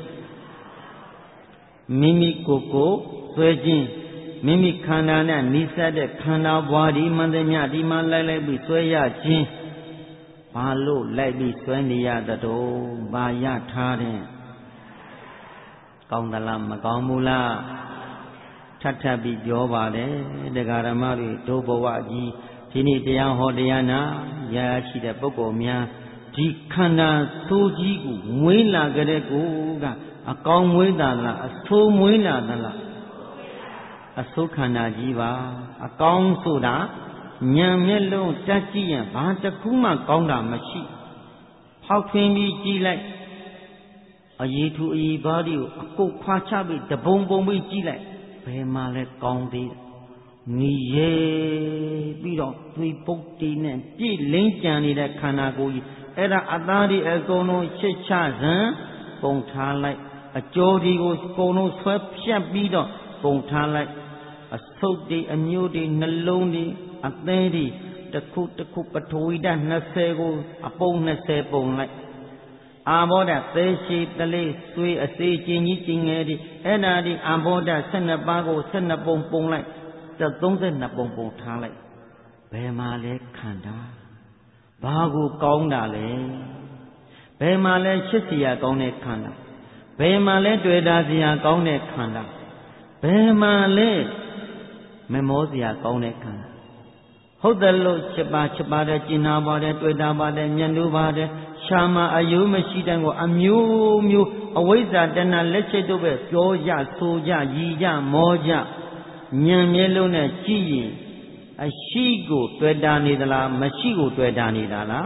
မိမိကိုယ်ကိုဆွဲခြင်းမိမိခန္ဓာနဲ့နိစ္စတဲ့ခန္ဓာဘွားဒီမှန်တဲ့မြဒီမှလိုက်ပြီးဆွဲရခြင်းဘာလို့လိုက်ပြီးဆွဲနေရသတုံးဘာရထားတဲ့ကောင်းသလားမကောင်းဘူးလားထပ်ပြီးပြောပါတယ်တရားဓမ္မတွေဒုဘဝကြီးဒီနေ့တရားဟောတရားနာရရှိတဲ့ပုဂ္ဂိုလ်များဒီခန္ဓာသိုးကြီးကိုမွေးလာကြတဲ့ကိုကအကောင်းမွေးတာလားအဆိုးမွေးလာသလားအဆုခန္ဓာကြီးပါအကောင်းဆိုတာဉာဏ်မျက်လုံးတက်ကြည့်ရင်ဘာတစ်ခုမှကောင်းတာမရှိဖောက်ထွင်းပြီးကြည့်လိုက်အရေးထူအရေးပါးတွေကိုအကုတ်ခွာချပြီးတပုံပုံပြီးကြည့်လိုက်ဘယ်မှာလဲကောင်းသေးငီးရဲပြီးတော့သွေးပုတ်တီးနဲ့ပြည့်လင်းကြံနေတဲ့ခန္ဓာကိုယ်ကြီးအဲ့ဒါအသားတွေအကုန်လုံးချစ်ချစံပုံထားလိုက်အကျိုးဒီကိုကုံလုံးဆွဲဖြတ်ပြီးတော့ပုံထားလိုက်အဆုတ်တွေအမျိုးတွေနှလုံးတွေအသင်းတွေတစ်ခုတစ်ခုပထဝီဓာတ်20ကိုအပုံ20ပုံလိုက်အာဘောဓာတ်သဲရှိတလေးဆွေးအစေးကျင်ကြီးကျင်ငယ်တွေအဲ့ဒါဒီအာဘောဓာတ်12ပါးကို12ပုံပုံလိုက်32ပုံပုံထားလိုက်ဘယ်မှာလဲခန္ဓာဘာကိုကောင်းတာလဲဘယ်မှာလဲချစ်စရာကောင်းတဲ့ခန္ဓာဘယ်မှာလဲတွေ့တာစရာကောင်းတဲ့ခန္ဓာဘယ်မှာလဲမမောစရာကောင်းတဲ့ခန္ဓာဟုတ်တယ်လို့7ပါးတဲ့ကျင်နာပါတယ်တွေ့တာပါတယ်မျက်နှာပါတယ်ရှာမအယုမရှိတဲ့ကိုအမျိုးမျိုးအဝိဇ္ဇာတဏှာလက်ချက်တို့ပဲပြောကြဆိုကြရည်ကြမောကြဉာဏ်မျက်လုံးနဲ့ကြည့်ရင်အရှိကိုတွေ့တာနေသလားမရှိကိုတွေ့တာနေတာလား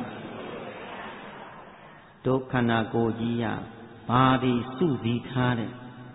ဒုက္ခနာကိုကြီးရဘာဒီစုစည်းထားတဲ့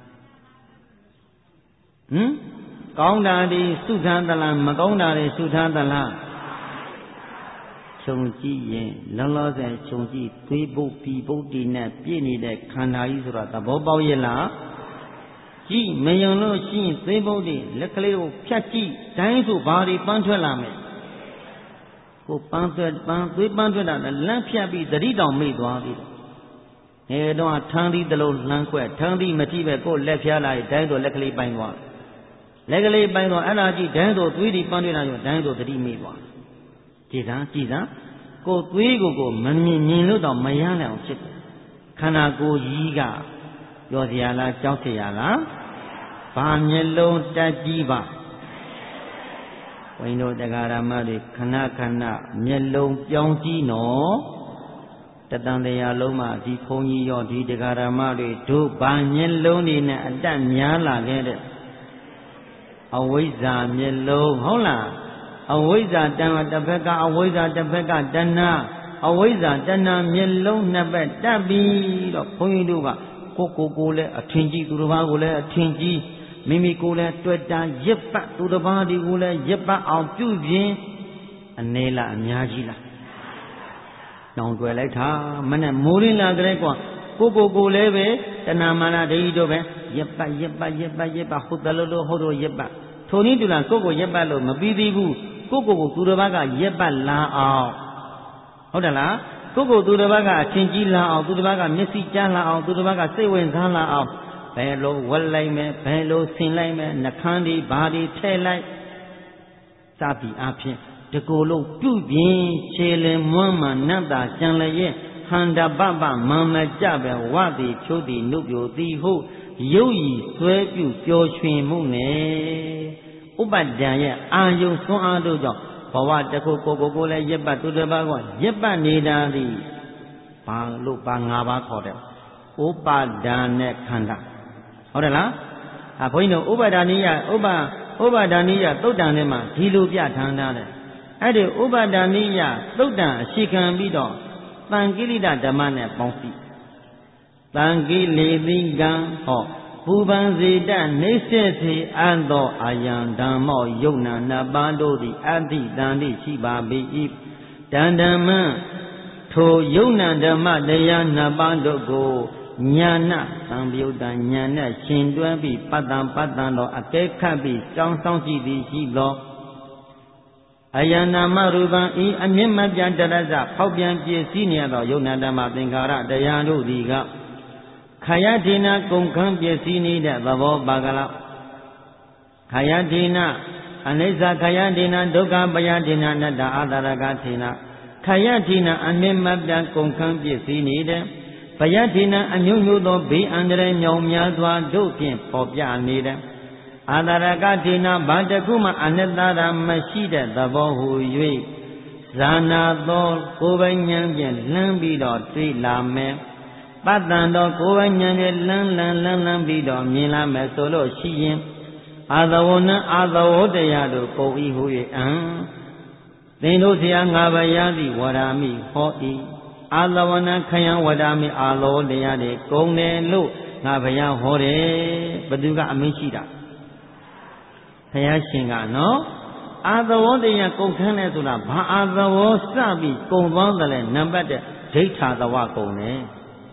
ကောင်းတာဒီစုထားသလားမကောင်းတာတွေစုထားသလားခြုံကြည့်ရင်လောလောဆယ်ခြုံကြည့်သွေးပုတ်ပြီပုတ်တီနဲ့ပြည့်နေတဲ့ခန္ဓာကြီးဆိုတာသဘောပေါက်ရဲ့လားကြည့်မယုံလို့ရှိရင်သွေးပုတ်တီလက်ကလေးကိုဖြတ်ကြည့်တိုင်းဆိုဘာတွေပန်းထွက်လာမယ်ကိုပန်းသွဲသွေးပန်းထွက်တာလမ်းဖြတ်ပြီးသတိတောင်မေ့သွားပြီငယ်တော့ထမ်းသီးတလုံးလှမ်းခွဲထမ်းသီးမကြည့်ပဲကိုလက်ဖြားလာရင်တိုင်းဆိုလက်ကလေးပိုင်းသွားလက်ကလေးပိုင်းသွားအဲ့ဒါကြည့်တိုင်းဆိုသွေးဒီပန်းထွက်လာဆိုတိုင်းဆိုသတိမေ့သွားကြည်စမ်းကိုသွေးကိုမမြင်လို့တော့မရနိုင်အောင်ဖြစ်တယ်ခန္ဓာကိုယ်ကြီးကပြောစရာလားကြောက်เสียလားဘာမျက်လုံးတက်ကြီးပါဘုန်းကြီးတို့တရားဓမ္မတွေခဏမျက်လုံးပြောင်းကြည့်နော်တတန်တရားလုံးမှာဒီဘုန်းကြီးရောဒီတရားဓမ္မတွေတို့ဘာမျက်လုံးတွေနဲ့အတက်များလာခဲ့တဲ့အဝိဇ္ဇာမျက်လုံးဟုတ်လားအဝိဇ္ဇာတဏ္ဍတစ်ဖက်ကအဝိဇ္ဇာတစ်ဖက်ကတဏှာအဝိဇ္ဇာတဏှာမျက်လုံးနှစ်ဖက်တက်ပြီးတော့ဘုန်းကြီးတို့ကကိုလည်းအထင်ကြီးသူတစ်ပါးကိုလည်းအထင်ကြီးမိမိကိုလည်းတွေ့တာရစ်ပတ်သူတစ်ပါးဒီကိုလည်းရစ်ပတ်အောင်ပြုပြင်အနေလားအများကြီးလားနောင်တွေ့လိုက်တာမနဲ့မိုးရင်းလာကြတဲ့ကွာကိုလည်းပဲတဏှာမာနဒိဋ္ဌိတို့ပဲရစ်ပတ်ဟုတ်တယ်လို့ဟုတ်တော့ရစ်ပတ်ထိုနည်းတူလားကိုရက်ပတ်လို့မပြီးသေးဘူးကိုသူတစ်ပါးကရက်ပတ်လာအောင်ဟုတ်တယ်လားကိုသူတစ်ပါးကအထင်ကြီးလာအောင်သူတစ်ပါးကမျက်စိကြားလာအောင်သူတစ်ပါးကစိတ်ဝင်စားလာအောင်ဘယ်လိုဝက်လိုက်မယ်ဘယ်လိုဆင်လိုက်မယ်နှခမ်းဒီဘာဒီထဲလိုက်စသည်အဖြစ်တကူလုံးပြုပြင်ခြေလင်မွမ်းမှနတ်တာကြံလျက်ဟန္တာပပမံမကြပဲဝသည်ဖြိုးသည်နုပြိုသည်ဟုရုပ်ရည်ဆွဲပြုပျော်ရွှင်မှုနဲ့ဥပဒံရဲ့အာယုံသွန်းအားတို့ကြောင့်ဘဝတခုကိုလည်းရက်ပတ်သူတစ်ပါးကရက်ပတ်နေတာသည်ဘာလို့ဘာ၅ပါးခေါ်တယ်ဥပါဒံနဲ့ခန္ဓာဟုတ်တယ်လားဘုန်းကြီးတို့ဥပါဒာနိယသုတ်တံထဲမှာဒီလိုပြထမ်းထားတယ်အဲ့ဒီဥပါဒာနိယသုတ်တံအရှိခံပြီးတော့သံကိရိတဓမ္မနဲ့ပေါင်းစည်းသံကိလေသိကံဟောပူပန်စေတနှိစ္စစေအံ့သောအာယံဓမ္မောယုံနာနှစ်ပါးတို့သည်အတ္တိတန်တိရှိပါပေ၏တန်ဓမ္မထိုယုံနာဓမ္မတရားနှစ်ပါးတို့ကိုညာဏသံပြုတ်တံညာနဲ့ရှင်တွဲပြီးပတ္တံသောအကဲခတ်ပြီးကြောင်းဆောင်ကြည့်သည်ရှိသောအယနာမရူပံဤအမြင့်မပြတရဇဖောက်ပြန်ပြည့်စည်နေသောယုံနာဓမ္မသင်္ခါရတရားတို့သည်ကခယတိနာကုန်ခန်းပစ္စည်းနေတဲ့သဘောပါကလားခယတိနာအနိစ္စခယတိနာဒုက္ခပယတိနာအနတ္တအာသရကတိနာခယတိနာအမြင့်မပြကုန်ခန်းပစ္စည်းနေတဲ့ပယတိနာအညုညွသောဘေးအန္တရာယ်မြောင်များစွာတို့ဖြင့်ပေါ်ပြနေတဲ့အာသရကတိနာဘာတခုမှအနတ္တရာမရှိတဲ့သဘောဟု၍ဇာနာသောကိုယ်ပိုင်ဉာဏ်ဖြင့်လမ်းပြီးတော့တွေ့လာမယ်ပတ္တံတော်ကိုယ်ပိုင်ဉာဏ်ဖြင့်လမ်းပြီးတော့မြင်လာမယ်ဆိုလို့ရှိရင်အာသဝနအာသဝတရားတို့ကုန်ဤဟု၍သင်တို့ဆရာငါဘယားသည်ဝရမိဟော၏အာသဝနခယံဝရမိအာလောတရားတွေကုန်တယ်လို့ငါဘယားဟောတယ်ဘသူကအမင်းရှိတာဘုရားရှင်ကနော်အာသဝတရားကုန်ခန်းတယ်ဆိုတာဘာအာသဝစပြီးကုန်သွားတယ်လဲနံပါတ်1ဒိဋ္ဌာသဝကုန်တယ်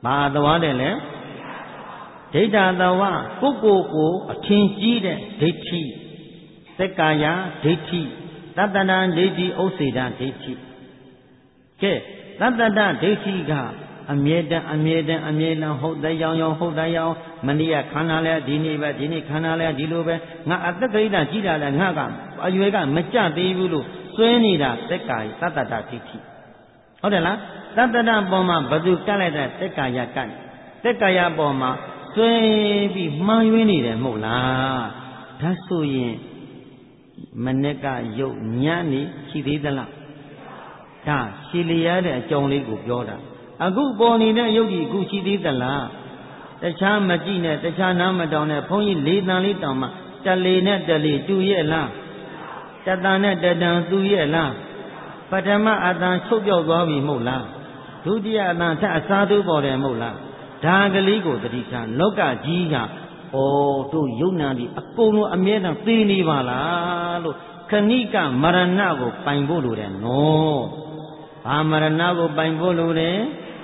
ဘာသွားတယ်လဲဒိဋ္ဌသဝကိုအထင်ကြီးတဲ့ဒိဋ္ဌိသက္ကာယဒိဋ္ဌိတတ္တနာဒိဋ္ဌိဥစ္စေတဒိဋ္ဌိကဲတတ္တဒိဋ္ဌိကအမြဲတမ်းဟုတ်တဲ့ရောင်ဟုတ်တဲ့ရောင်မနေ့ကခန္ဓာလဲဒီနေ့ပဲဒီနေ့ခန္ဓာလဲဒီလိုပဲငါအသက်ကိရိတာကြည်တာလဲငါကအရွယ်ကမကြသေးဘူးလို့စွဲနေတာသက္ကာယတတ္တဒိဋ္ဌိဟုတ်တယ်လားတတ္တဒပေါ်မှာဘသူကတ်လိုက်တဲ့သက္ကာယကတ်သက္ကာယပေါ်မှာစွဲပြီးမှားယွင်းနေတယ်မဟုတ်လားဒါဆိုရင်မနေ့ကရုပ်ညံ့နေရှိသေးသလားဒါရှည်လျားတဲ့အကြောင်းလေးကိုပြောတာအခုပေါ်နေတဲ့ရုပ်ဒီအခုရှိသေးသလားတခြားမကြည့်နဲ့တခြားနားမတောင်းနဲ့ဘုန်းကြီးလေးတန်လေးတောင်းမှတလေနဲ့တလေတူရဲ့လားတတန်နဲ့တတန်တူရဲ့လားပထမအတန်ချုပ်ပြောက်သွားပြီမဟုတ်လားဒုတိယအတန်ထပ်အစားထိုးပေါ်တယ်မဟုတ်လားဒါကလေးကိုတတိချာလောကကြီးကတို့ယုံနာဒီအကုန်လုံးအမြဲတမ်းသိနေပါလားလို့ခဏိကမရဏကိုပိုင်ဖို့လိုတယ်နော်ဘာမရဏကိုပိုင်ဖို့လိုတယ်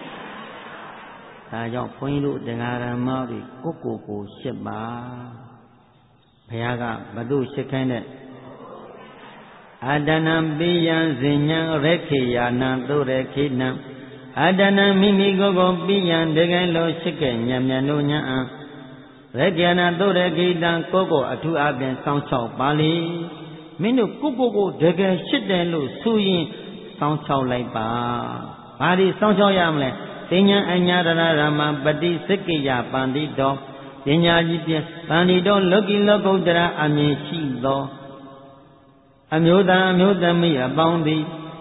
ဒါကြောင့်ဘုန်းကြီးတို့တရားဓမ္မတွေကိုရှစ်ပါဘုရားကဘသူရှစ်ခိုင်းတဲ့အတ္တနံပိယံဇဉ္ဉံရခေယာနံသုရခေနံအတ္တနံမိမိကိုပိယံတကယ်လို့ရှစ်ခဲ့ညံ့တို့ညံ့ရခေနံသုရခေတံကိုအထူးအပင်စောင့်ချောက်ပါလေမင်းတို့ကိုတကယ်ရှစ်တယ်လို့ဆိုရင်စောင့်ချောက်လိုက်ပါဘာဒီစောင့်ချောက်ရမလဲသိဉ္ဇအညာရဏရမပတိစက္ကိယပန္တိတောပညာကြီးပြပန္တိတောလောကီလောကုတ္တရာအမြင်ရှိသောအမျိုးသားအမျိုးသမီးအပေါင်းသည်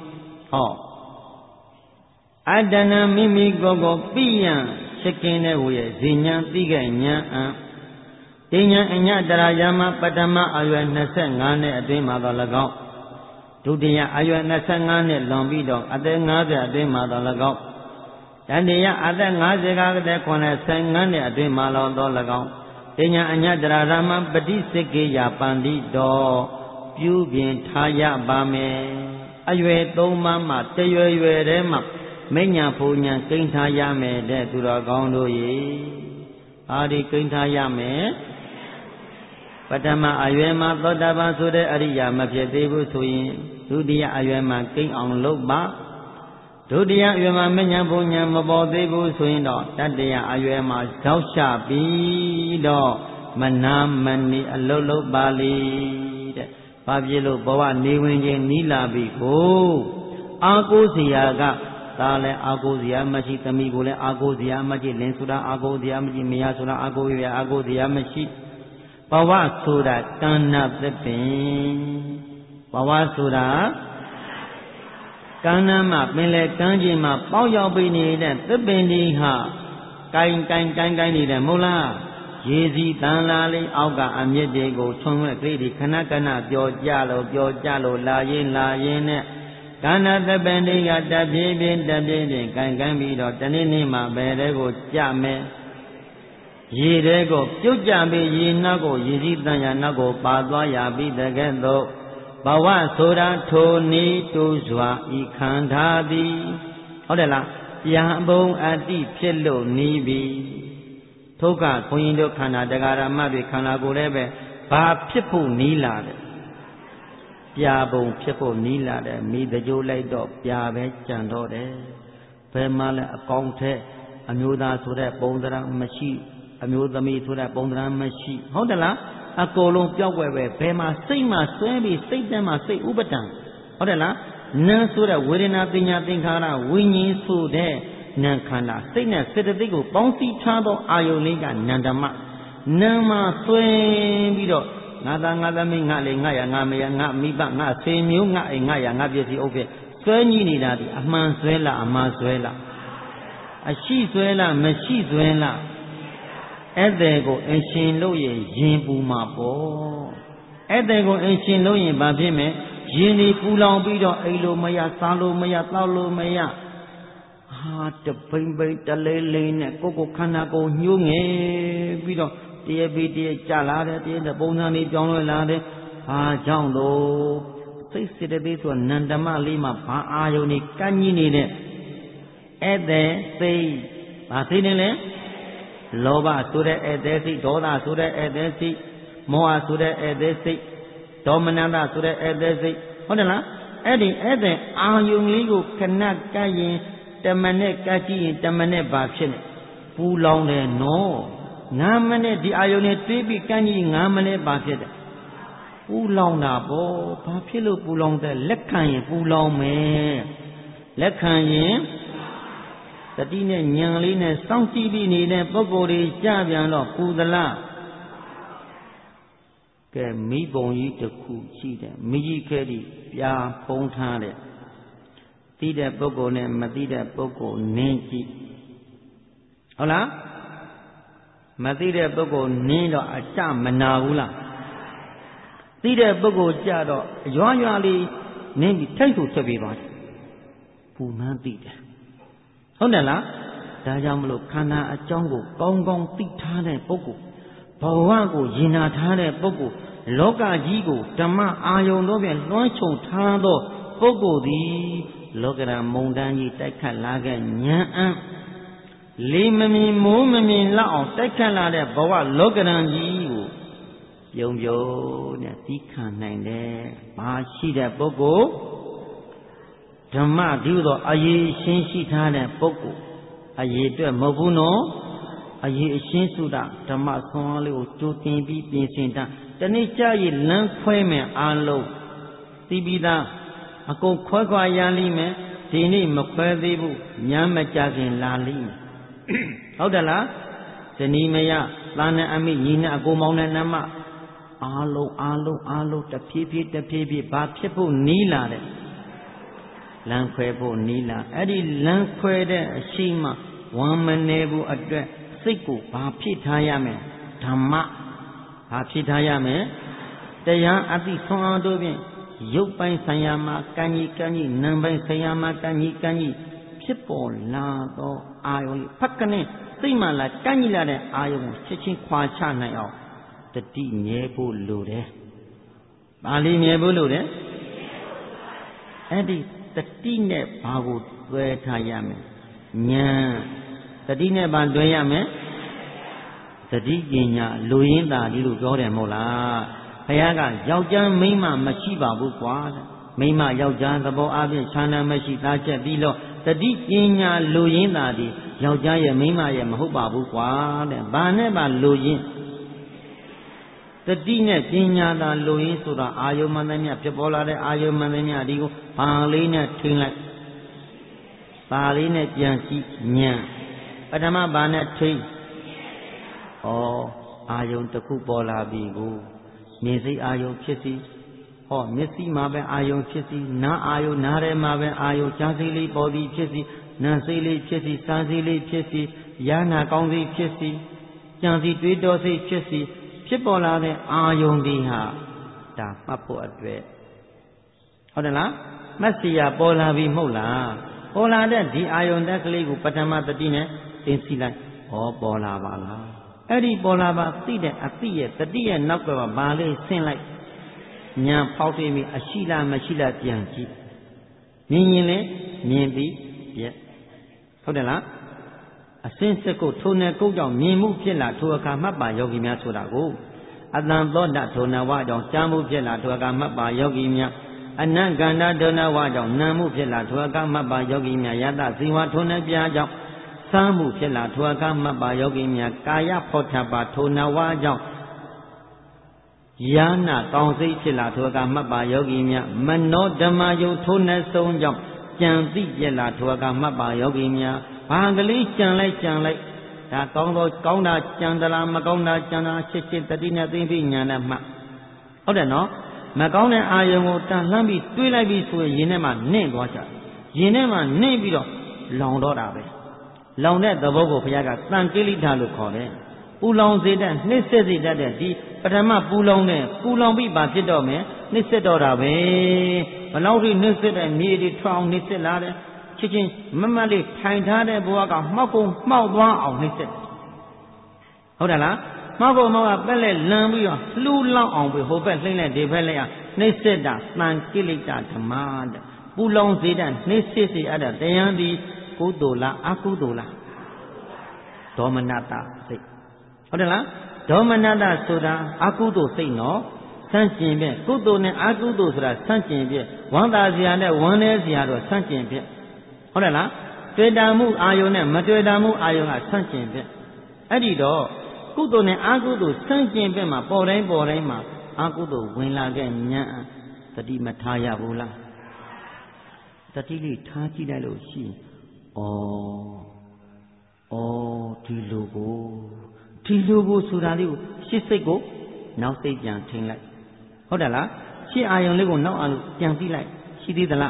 အတ္တနာမိမိကိုပိယံရှစ်ကင်းတဲ့ဝရဲ့ဇဉ္ဉံသိခဲ့ဉာဏ်သိဉ္ဇအညာတရာယမပထမအရွယ်25နှစ်အတွင်းမှာတော့၎င်းဒုတိယအရွယ်25နှစ်လွန်ပြီးတော့အသက်50အတွင်းမှာတော့၎င်းတတိယအသက်50ကတည်းက85နှစ်အတွင်းမှာတော့၎င်းသိဉ္ဇအညာတရာရမပတိစက္ကိယပန္တိတောပြုပြင်ထားရပါမယ်အရွယ်3မှတရွယ်ရွယ်ထဲမှာမိညာဖူညာကိန်းထားရမယ်တဲ့သူတော်ကောင်းတို့ရေအာဒီကိန်းထားရမယ်ပထမအရွယ်မှာသောတာပန်ဆိုတဲ့အရိယာမဖြစ်သေးဘူးဆိုရင်ဒုတိယအရွယ်မှာကိန်းအောင်လုပ်ပါဒုတိယအရွယ်မှာမိညာဖူညာမပေါ်သေးဘူးဆိုရင်တော့တတိယအရွယ်မှာဇောက်ချပြီးတော့မနာမနေအလုလုပ်ပါလေတဲ့ဘာဖြစ်လို့ဘဝနေဝင်ခြင်းနီးလာပြီကိုအာကိုးစရာကဒါလည်းအာကိုးစရာမရှိသမီးကိုလည်းအာကိုးစရာမရှိလင်းဆိုတာအာကိုးစရာမရှိမယားဆိုတာအာကိုးရအာကိုးစရာမရှိဘဝဆိုတာကန္နာသစ်ပင်ဘဝဆိုတာကန္နာမှာပင်လေကမ်းခြေမှာပေါက်ရောက်ပြီးနေတဲ့သစ်ပင်ဒီဟာကိုင်းနေတယ်မဟုတ်လားရေစီတန်လာလေးအောက်ကအမြစ်တွေကိုထွန်းဝဲကလေးတွေခဏပြောကြလို့လာရင်နဲ့ကန္နာသစ်ပင်တွေကတပြေးကိုင်းပြီးတော့တနေ့နေ့မှာဘယ်တဲ့ကိုကြမယ်ရေတဲ့ကိုပြုတ်ကြပြီးရေနောက်ကိုရေစီတန်ရနောက်ကိုပါသွားရပြီးတကဲ့သို့ဘဝဆိုတာထိုနေတူစွာဤခန္ဓာသည်ဟုတ်တယ်လားပြန်ဘုံအတ္တိဖြစ်လို့နေပြီထုကခွန်ကြီးတို့ခန္ဓာတရားဓမ္မတွေခန္ဓာကိုယ်လည်းပဲဘာဖြစ်ဖို့နီးလာတယ်ပြာပုံဖြစ်ဖို့နီးလာတယ်မိတကြိုးလိုက်တော့ပြာပဲကြံတော့တယ်ဘယ်မှလည်းအကောင်းထဲအမျိုးသားဆိုတဲ့ပုံသဏ္ဍာန်မရှိအမျိုးသမီးဆိုတဲ့ပုံသဏ္ဍာန်မရှိဟုတ်တယ်လားအကုန်လုံးပျောက်ွယ်ပဲဘယ်မှာစိတ်မှဆွဲပြီးစိတ်ထဲမှာစိတ်ဥပဒံဟုတ်တယ်လားနာဆိုတဲ့ဝေဒနာပညာသင်္ခါရဝိညာဉ်ဆိုတဲ့နာခန္ဓာစိတ်နဲ့စေတသိက်ကိုပေါင်းစည်းထားသောအာယုန်လေးကနန္ဒမနာမှာဆွဲပြီးတော့ငါသားငါသမီးငါလေငါရငါမရငါမိဘငါဆွေမျိုးငါအိမ်ငါရငါပစ္စည်းဥပ္ပေဆွဲကြီးနေတာဒီအမှန်ဆွဲလားအမှားဆွဲလားအရှိဆွဲလားမရှိဆွဲလားအဲ့တဲ့ကိုအရှင်လို့ရင်ပူမှာပေါ့အဲ့တဲ့ကိုအရှင်လို့ရင်ဘာဖြစ်မယ်ရင်ဒီပူလောင်ပြီးတော့အိမ်လိုမရစားလို့မရတောက်လို့မရတပိမ့်ပိမ့်တလေးလေးနဲ့ကိုခန္ဓာကိုညှိုးငယ်ပြီးတော့တရပြီးတရကြလာတယ်တရတဲ့ပုံစံလေးပြောင်းလဲလာတယ်ဘာကြောင့်လို့စိတ်စေတသိက်ဆိုနန္ဒမလေးမှာဘာအာယုန်ကြီးကန့်ကြီးနေတဲ့ဧည့်သည်သိဘာစိတ်နဲ့လဲလောဘဆိုတဲ့ဧသေးစိတ်ဒေါသဆိုတဲ့ဧသေးစိတ်မောဟဆိုတဲ့ဧသေးစိတ်ဒေါမနတဆိုတဲ့ဧသေးစိတ်ဟုတ်တယ်လားအဲ့ဒီဧသေးအာယုံလေးကိုခဏကပ်ရင်တမနဲ့ကပ်ကြည့်ရင်တမနဲ့ဘာဖြစ်လဲပူလောင်တယ်နော်9မိနစ်ဒီအာယုံနဲ့တွေးပြီးကန့်ကြီး9မိနစ်ဘာဖြစ်တယ်ပူလောင်တာပေါ့ဘာဖြစ်လို့ပူလောင်တဲ့လက်ခံရင်ပူလောင်မယ်လက်ခံရင်တတိနဲ့ဉာဏ်လေးနဲ့စောင့်ကြည့်ပြီးနေတဲ့ပုဂ္ဂိုလ်တွေကြပြန်တော့ပူသလားကဲမိဘုံကြီးတစ်ခုရှိတယ်မိကြီးခဲဒီပြာဖုံးထားတဲ့သိတဲ့ပုဂ္ဂိုလ်နဲ့မသိတဲ့ပုဂ္ဂိုလ်နင်းကြည့်ဟုတ်လားမသိတဲ့ပုဂ္ဂိုလ်နင်းတော့အကြမနာဘူးလားသိတဲ့ပုဂ္ဂိုလ်ကြတော့ရွာရွာလေးနင်းပြီးထိတ်ဆိုထွက်ပြေးသွားတယ်ပူမှန်းသိတယ်ဟုတ်တယ်လားဒါကြောင့်မလို့ခန္ဓာအကြောင်းကိုကောင်းကောင်းသိထားတဲ့ပုဂ္ဂိုလ်ဘဝကိုရင်နာထားတဲ့ပုဂ္ဂိုလ်လောကကြီးကိုဓမ္မအာယုံတို့ဖြင့်လွှမ်းခြုံထားသောပုဂ္ဂိုလ်သည်လောကရန်မုန်တန်းကြီးတိုက်ခတ်လာခဲ့ဉာဏ်အံ့လေးမမြင်မိုးမမြင်လောက်အောင်တိုက်ခတ်လာတဲ့ဘဝလောကရန်ကြီးကိုပြုံပြုံနဲ့သီးခံနိုင်တယ်။ဘာရှိတဲ့ပုဂ္ဂိုလ်ဓမ္မဒီသောအရေးအရှင်းရှိထားတဲ့ပုဂ္ဂိုလ်အရေးအတွက်မဟုတ်ဘူးနော်အရေးအရှင်းစုတာဓမ္မဆွမ်းအားလေးကိုကြိုတင်ပြီးပြင်ဆင်တာတနေ့ကြာရလမ်းခွဲမယ်အားလုံးသိပြီးသားအကုန်ခွဲခွာရလိမ့်မယ်ဒီနေ့မခွဲသေးဘူးညမကြခင်လာလိမ့်မယ်ဟုတ်တယ်လားဇနီးမယသာနဲ့အမိညီနဲ့အကိုမောင်နဲ့နမအားလုံးတဖြည်းဖြည်းဘာဖြစ်ဖို့နီးလာတဲ့လမ်းခွဲဖို့နီးလာအဲ့ဒီလမ်းခွဲတဲ့အရှိမဝမ်းမနေဘူးအတွက်စိတ်ကိုဘာဖြစ်ထားရမယ်ဓမ္မဘာဖြစ်ထားရမယ်တရားအသိဆွမ်းအားတို့ဖြင့်ရုပ်ပိုင်းဆိုင်ရာမှာကံကြီးနာမ်ပိုင်းဆိုင်ရာမှာကံကြီးဖြစ်ပေါ်လာသောအာယုံဖတ်ကနေစိတ်မှလာကံကြီးလာတဲ့အာယုံကိုချက်ချင်းခွာချနိုင်အောင်တတိမြဲဖို့လိုတယ်။ပါဠိမြဲဖို့လိုတယ်။အဲ့ဒီတတိနဲ့ဘာကိုတွဲထားရမလဲ။ဉာဏ်တတိနဲ့ဘာတွဲရမလဲ။တတိပညာလူရင်းသာဒီလိုပြောတယ်မဟုတ်လား။ဘုရားကယောက်ျားမိန်းမမရှိပါဘူးကွာ။မိန်းမယောက်ျားသဘောအပြင်ခြားနာမရှိသားချက်ပြီးတော့တတိပညာလူရင်းသာဒီယောက်ျားရဲ့မိန်းမရဲ့မဟုတ်ပါဘူးကွာတဲ့။ဘာနဲ့ပါလူရင်းတတိနဲ့ပညာသာလူရင်းဆိုတာအာယုမန္တမြဖြစ်ပေါ်လာတဲ့အာယုမန္တမြဒီကိုဘာလေးနဲ့ထိန်းလိုက်ဘာလေးနဲ့ပြန်ကြည့်ဉာဏ်ပထမဘာနဲ့ထိန်းအာယုတစ်ခုပေါ်လာပြီကိုမြင်စိတ်အာယုဖြစ်စီမျက်စိမှာပဲအာယုဖြစ်စီနားအာယုနားထဲမှာပဲအာယုကြားစိတ်လေးပေါ်သည်ဖြစ်စီနားစိတ်လေးဖြစ်စီစားစိတ်လေးဖြစ်စီယာနာကောင်းစိတ်ဖြစ်စီကြံစီတွေးတောစိတ်ဖြစ်စီဖြစ်ပေါ်လာတဲ့အာယုန်ဒီဟာဒါမှတ်ဖို့အတွက်ဟုတ်တယ်လားမှတ်စီရပေါ်လာပြီမဟုတ်လားပေါ်လာတဲ့ဒီအာယုန်တက်ကလေးကိုပထမတတိနဲ့သင်စီလိုက်ပေါ်လာပါလားအဲ့ဒီပေါ်လာပါသိတဲ့အသိရဲ့တတိရဲ့နောက်ကဘာလေးဆင်းလိုက်ညာဖောက်တွေ့ပြီအရှိလားမရှိလားပြန်ကြည့်မြင်ရင်လည်းမြင်ပြီးပြဟုတ်တယ်လားအစင်းစစ်ကိုထိုနယ်ကုတ်ကြောင့်မြင်မှုဖြစ်လာထိုအခါမှတ်ပါယောဂီများဆိုတာကိုအတန်သောတထိုနဝကြောင့်ကြားမှုဖြစ်လာထိုအခါမှတ်ပါယောဂီများအနံကန္တာဒုနဝကြောင့်နာမှုဖြစ်လာထိုအခါမှတ်ပါယောဂီများယတဇီဝထိုနယ်ပြားကြောင့်စားမှုဖြစ်လာထိုအခါမှတ်ပါယောဂီများကာယဖောထပါထိုနဝကြောင့်ယာနာကောင်းစိတ်ဖြစ်လာထိုအခါမှတ်ပါယောဂီများမနောဓမ္မယုတ်ထိုနယ်ဆုံးကြောင့်ကြံသိပြက်လာထိုအခါမှတ်ပါယောဂီများဘာကလေးကြံလိုက်ဒါကောင်းတာကြံသလားမကောင်းတာကြံတာချစ်တတိနဲ့သိပြီးညာနဲ့မှဟုတ်တယ်နော်မကောင်းတဲ့အာယုံကိုတန်လှမ်းပြီးတွေးလိုက်ပြီးဆိုရင်ရင်ထဲမှာနှင့်သွားကြရင်ထဲမှာနှင့်ပြီးတော့လောင်တော့တာပဲလောင်တဲ့သဘောကိုဘုရားကသံကိလိထာလို့ခေါ်တယ်ပူလောင်စေတဲ့နှိမ့်ဆက်စေတတ်တဲ့ဒီပထမပူလောင်ပြီးပါဖြစ်တော့မယ်နှိမ့်ဆက်တော့တာပဲဘလောက်ထိနှိမ့်ဆက်တဲ့မြေတွေထောင်နှိမ့်ဆက်လာတဲ့ချစ်ချင်းမမလေးထိုင်ထားတဲ့ဘဝကမှောက်ကုန်မှောက်သွားအောင်နှိမ့်ဆက်ဟုတ်တယ်လားမှောက်ကုန်မှောက်ကပက်လက်လန်ပြီးတော့လှူလောက်အောင်ပြီးဟိုဘက်လှိမ့်လိုက်ဒီဘက်လိုက်နှိမ့်ဆက်တာသံကိလိတဓမ္မတဲ့ပူလောင်စေတဲ့နှိမ့်ဆက်စေအဲ့ဒါတရားဒီကုသိုလ်လားအကုသိုလ်လားဒေါမနတစိတ်ဟုတ်တယ်လားဒေါမနတဆိုတာအကုသိုလ်စိတ်နော်ဆန့်ကျင်ပြကုသိုလ်နဲ့အကုသိုလ်ဆိုတာဆန့်ကျင်ပြဝမ်းသာစရာနဲ့ဝမ်းနည်းစရာတော့ဆန့်ကျင်ပြဟုတ်တယ်လားတွေ့တာမှုအာယုံနဲ့မတွေ့တာမှုအာယုံကဆန့်ကျင်ပြအဲ့ဒီတော့ကုသိုလ်နဲ့အကုသိုလ်ဆန့်ကျင်ပြမှာပေါ်တိုင်းမှာအကုသိုလ်ဝင်လာခဲ့ဉာဏ်တတိမထားရဘူးလားတတိလေးထားကြည့်လိုက်လို့ရှိဒီလိုကိုဆိုတာလေးကိုရှစ်စိတ်ကိုနောက်စိတ်ပြန်ထိန်လိုက်ဟုတ်တယ်လားရှစ်အာယုံလေးကိုနောက်အာယုံပြန်ပြီးလိုက်ရှိသေးသလား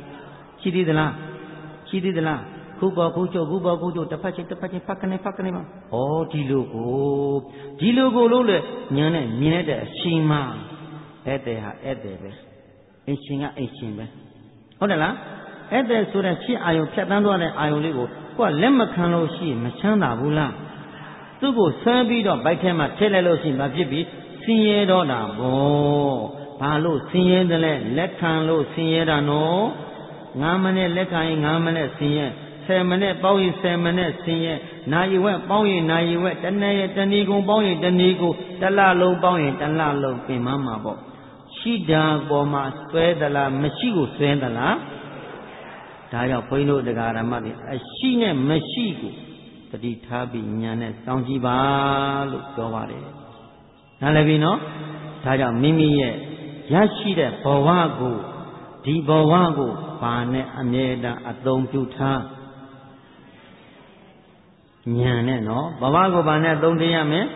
ခုပေါ်ခုချုပ်တစ်ဖက်ချင်းဖတ်ကနေမှာဒီလိုကိုလို့လေဉာဏ်နဲ့မြင်တဲ့အရှင်မဧည့်သည်ဟာဧည့်သည်ပဲအရှင်ကအိရှင်ပဲဟုတ်တယ်လားဧည့်သည်ဆိုတဲ့ရှစ်အာယုံဖြတ်တန်းသွားတဲ့အာယုံလေးကိုကိုကလက်မခံလို့ရှိရင်မချမ်းသာဘူးလားသူ့ကိုဆွဲပြီးတော့ဗိုက်ထဲမှာထည့်လိုက်လို့ရှိရင်မဖြစ်ပြီးဆင်းရဲတော့တာဘောဘာလို့ဆင်းရဲတယ်လဲလက်ခံလို့ဆင်းရဲတာနော်9မိနစ်လက်ခံရင်9မိနစ်ဆင်းရဲ10မိနစ်ပေါင်းရင်10မိနစ်ဆင်းရဲနာရီဝက်ပေါင်းရင်နာရီဝက်တနေ့ရက်တဏီကုံပေါင်းရင်တဏီကုတလလုံးပေါင်းရင်တလလုံးပင်မမှာပေါ့ရှိတာပေါ်မှာဆွဲသလားမရှိကိုဆွဲသလားဒါကြောင့်ဘုန်းကြီးတို့တရားဓမ္မတွေအရှိနဲ့မရှိကိုတတိထားပြီးဉာဏ်နဲ့စောင့်ကြည့်ပါလို့ပြောပါတယ်နားလည်ပြီနော်ဒါကြောင့်မိမိရဲ့ရရှိတဲ့ဘဝကိုဒီဘဝကိုဘာနဲ့အမြဲတမ်းအသုံးပြုထားဉာဏ်နဲ့နော်ဘဝကိုဘာနဲ့အသုံးထည့်ရမလဲ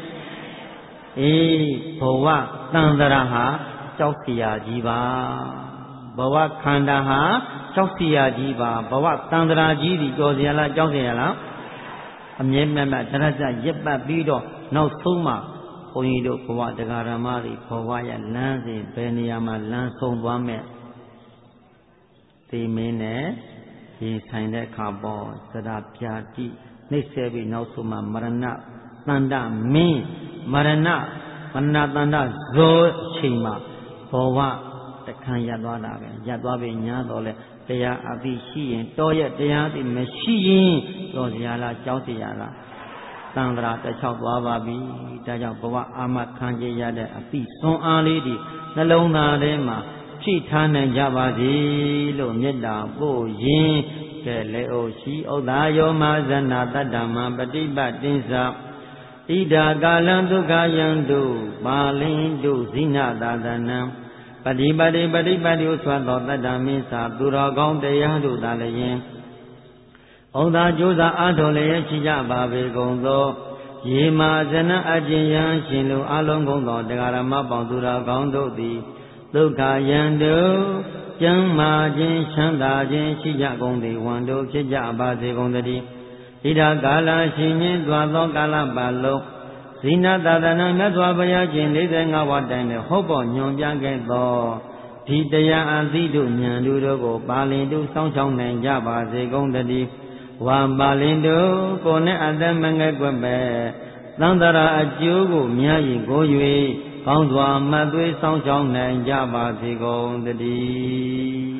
ဘဝတန်ត្រာဟာကြောက်เสียကြီးပါဘဝခန္ဓာဟာကြောက်เสียကြီးပါဘဝတန်ត្រာကြီးဒီကြော်เสียလားကြောက်เสียလားအမြဲတမ်းတရဇရက်ပတ်ပြီးတော့နောက်ဆုံးမှာဘုန်းကြီးတို့ဘဝတရားဓမ္မတွေဘဝရလမ်းစဉ်ဘယ်နေရာမှာလမ်းဆုံးသွားမဲ့သိမင်းနဲ့ရေဆိုင်တဲ့အခါပေါ်သဒ္ဒပြာတိနှိမ့်ဆဲပြီးနောက်ဆုံးမှာမရဏတန္တမင်းမရဏတန္တဇောအချိန်မှာဘဝတခန့်ရပ်သွားတာပဲရပ်သွားပြီညာတော့လဲတရားအသိရှိရင်တောရဲ့တရားအသိမရှိရင်တော့ဇာလားကြောက်เสียလားတန်ត្រာတစ်ချောက်သွားပါပြီဒါကြောင့်ဘဝအာမခံကြရတဲ့အသိစွမ်းအားလေးဒီနှလုံးသားထဲမှာဖြည့်ထားနိုင်ကြပါစေလို့မေတ္တာပို့ရင်းကဲလေအိုရှိဥဒ္ဒါယောမဇနာတတ္တမပฏิပတ်တင်္စဣဒာကာလံဒုက္ခယံတုပါလင်တုဇိနသာသနံပฏิပတ်တိဟုဆွတ်သောတတ္တမင်းစာသူတော်ကောင်းတရားတို့သာလျင်ဩဒါကြိုးစားအားထုတ်လျက်ရှိကြပါပေကုန်သောယေမာဇနအကျဉ်ယံရှင်လူအလုံးကုန်သောတရားဓမ္မပေါင်းသူတော်ကောင်းတို့သည်ဒုက္ခယံတုကျမ်းမာခြင်းချမ်းသာခြင်းရှိကြကုန်သည်ဝန်တို့ဖြစ်ကြပါစေကုန်သတည်းဣဒာကာလရှင်ခြင်းတွာသောကာလပတ်လုံးဇိနသာသနာမြတ်စွာဘုရားရှင်45ဝတ္တန်နဲ့ဟောပေါ်ညွန်ပြခဲ့သောဒီတရားအသိတို့ဉာဏ်တို့ကိုပါလင်တို့စောင့်ရှောက်နိုင်ကြပါစေကုန်သတည်းဝါပါလင်တို့ကိုယ်နဲ့အသက်မငယ်ကွယ်ပဲသံသရာအကျိုးကိုမြားရင်ကို၍ကောင်းစွာမှတ်သွေးစောင့်ရှောက်နိုင်ကြပါစေကုန်သတည်း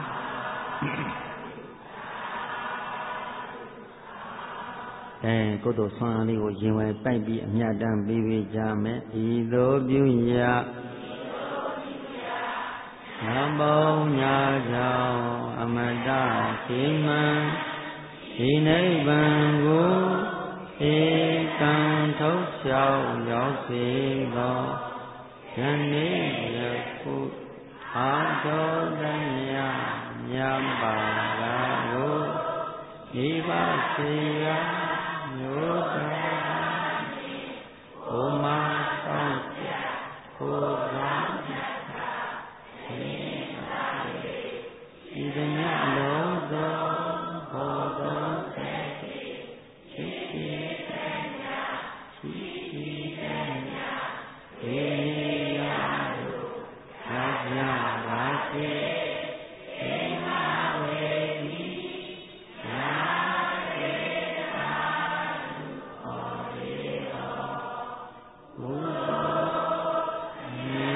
ကုသိုလ်ဆွမ်းအားလေးကိုရင်ဝင်ပိုက်ပြီးအမြတ်တမ်းပေးပေးကြမယ်ဤသို့ပြုရာနမောညာကြောင့်အမတရှိမှန်ဒီနိဗ္ဗာန်ကိုဧကံထုတ်လျှောက်ရောက်စေသောယနေ့ယခုအာတောတမြမြတ်ပါလာကိုဤပါစေရမြို့သားဘုမဆောင်ဘုရားဤတညလုံးသောဘောတော်စေရှိရှိရှိရှိဧယတို့သာပြပါစေဧမဝေမိယာရေသာဟောရေသောဘုရားမြေ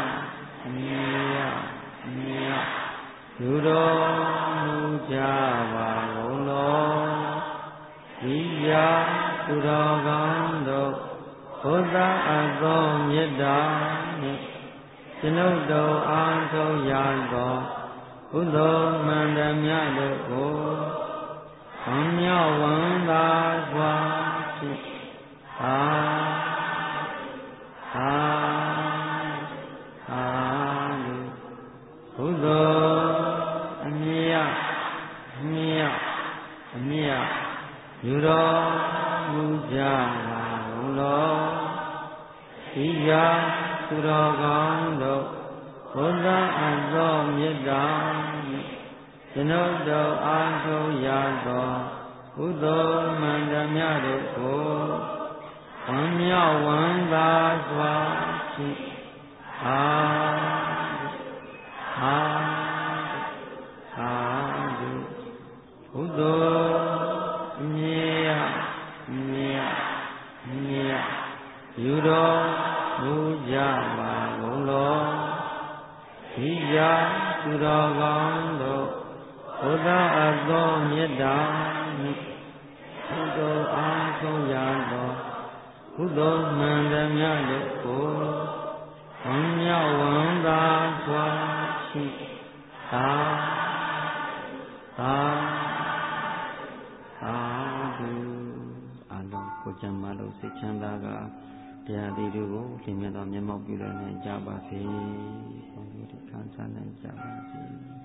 လူတော်မူကြပါကုန်သောဒီရာသူတော်ကောင်းတို့ဘုရားအသောမေတ္တာနှင့်ကျွန်ုပ်တို့အားထုတ်ရသောကုသိုလ်မှန်သမျှတို့ကိုဝမ်းမြောက်ဝမ်းသာစွာဖြင့်အာကုသိုလ်အမြတ်ယူတော်မူကြပါကုန်လောဤရာသူတော်ကောင်းတို့ဘုရားအသောမေတ္တာကျွန်ုပ်တို့အားထုတ်ရသောကုသိုလ်မှန်သမျှတို့ကိုဝမ်းမြောက်ဝမ်းသာစွာဖြင့်ကုသိုလ်အမြတ်ယူတော်မူကြပါကုန်လောဤရာသူတော်ကောင်းတို့ဘုရားအသောမေတ္တာနှင့်ကုသိုလ်အားထုတ်ရသောကုသိုလ်မှန်သမျှတို့ကိုဝမ်းမြောက်ဝမ်းသာစွာဖြင့်သာဓုအလုံးကိုကြံမလို့စိတ်ချမ်းသာကတရားလေးတွေကိုသင်မြတ်သောမျက်မှောက်ပြုနိုင်ကြပါစေ။ဘုရားဒီခံစားနိုင်ကြပါစေ။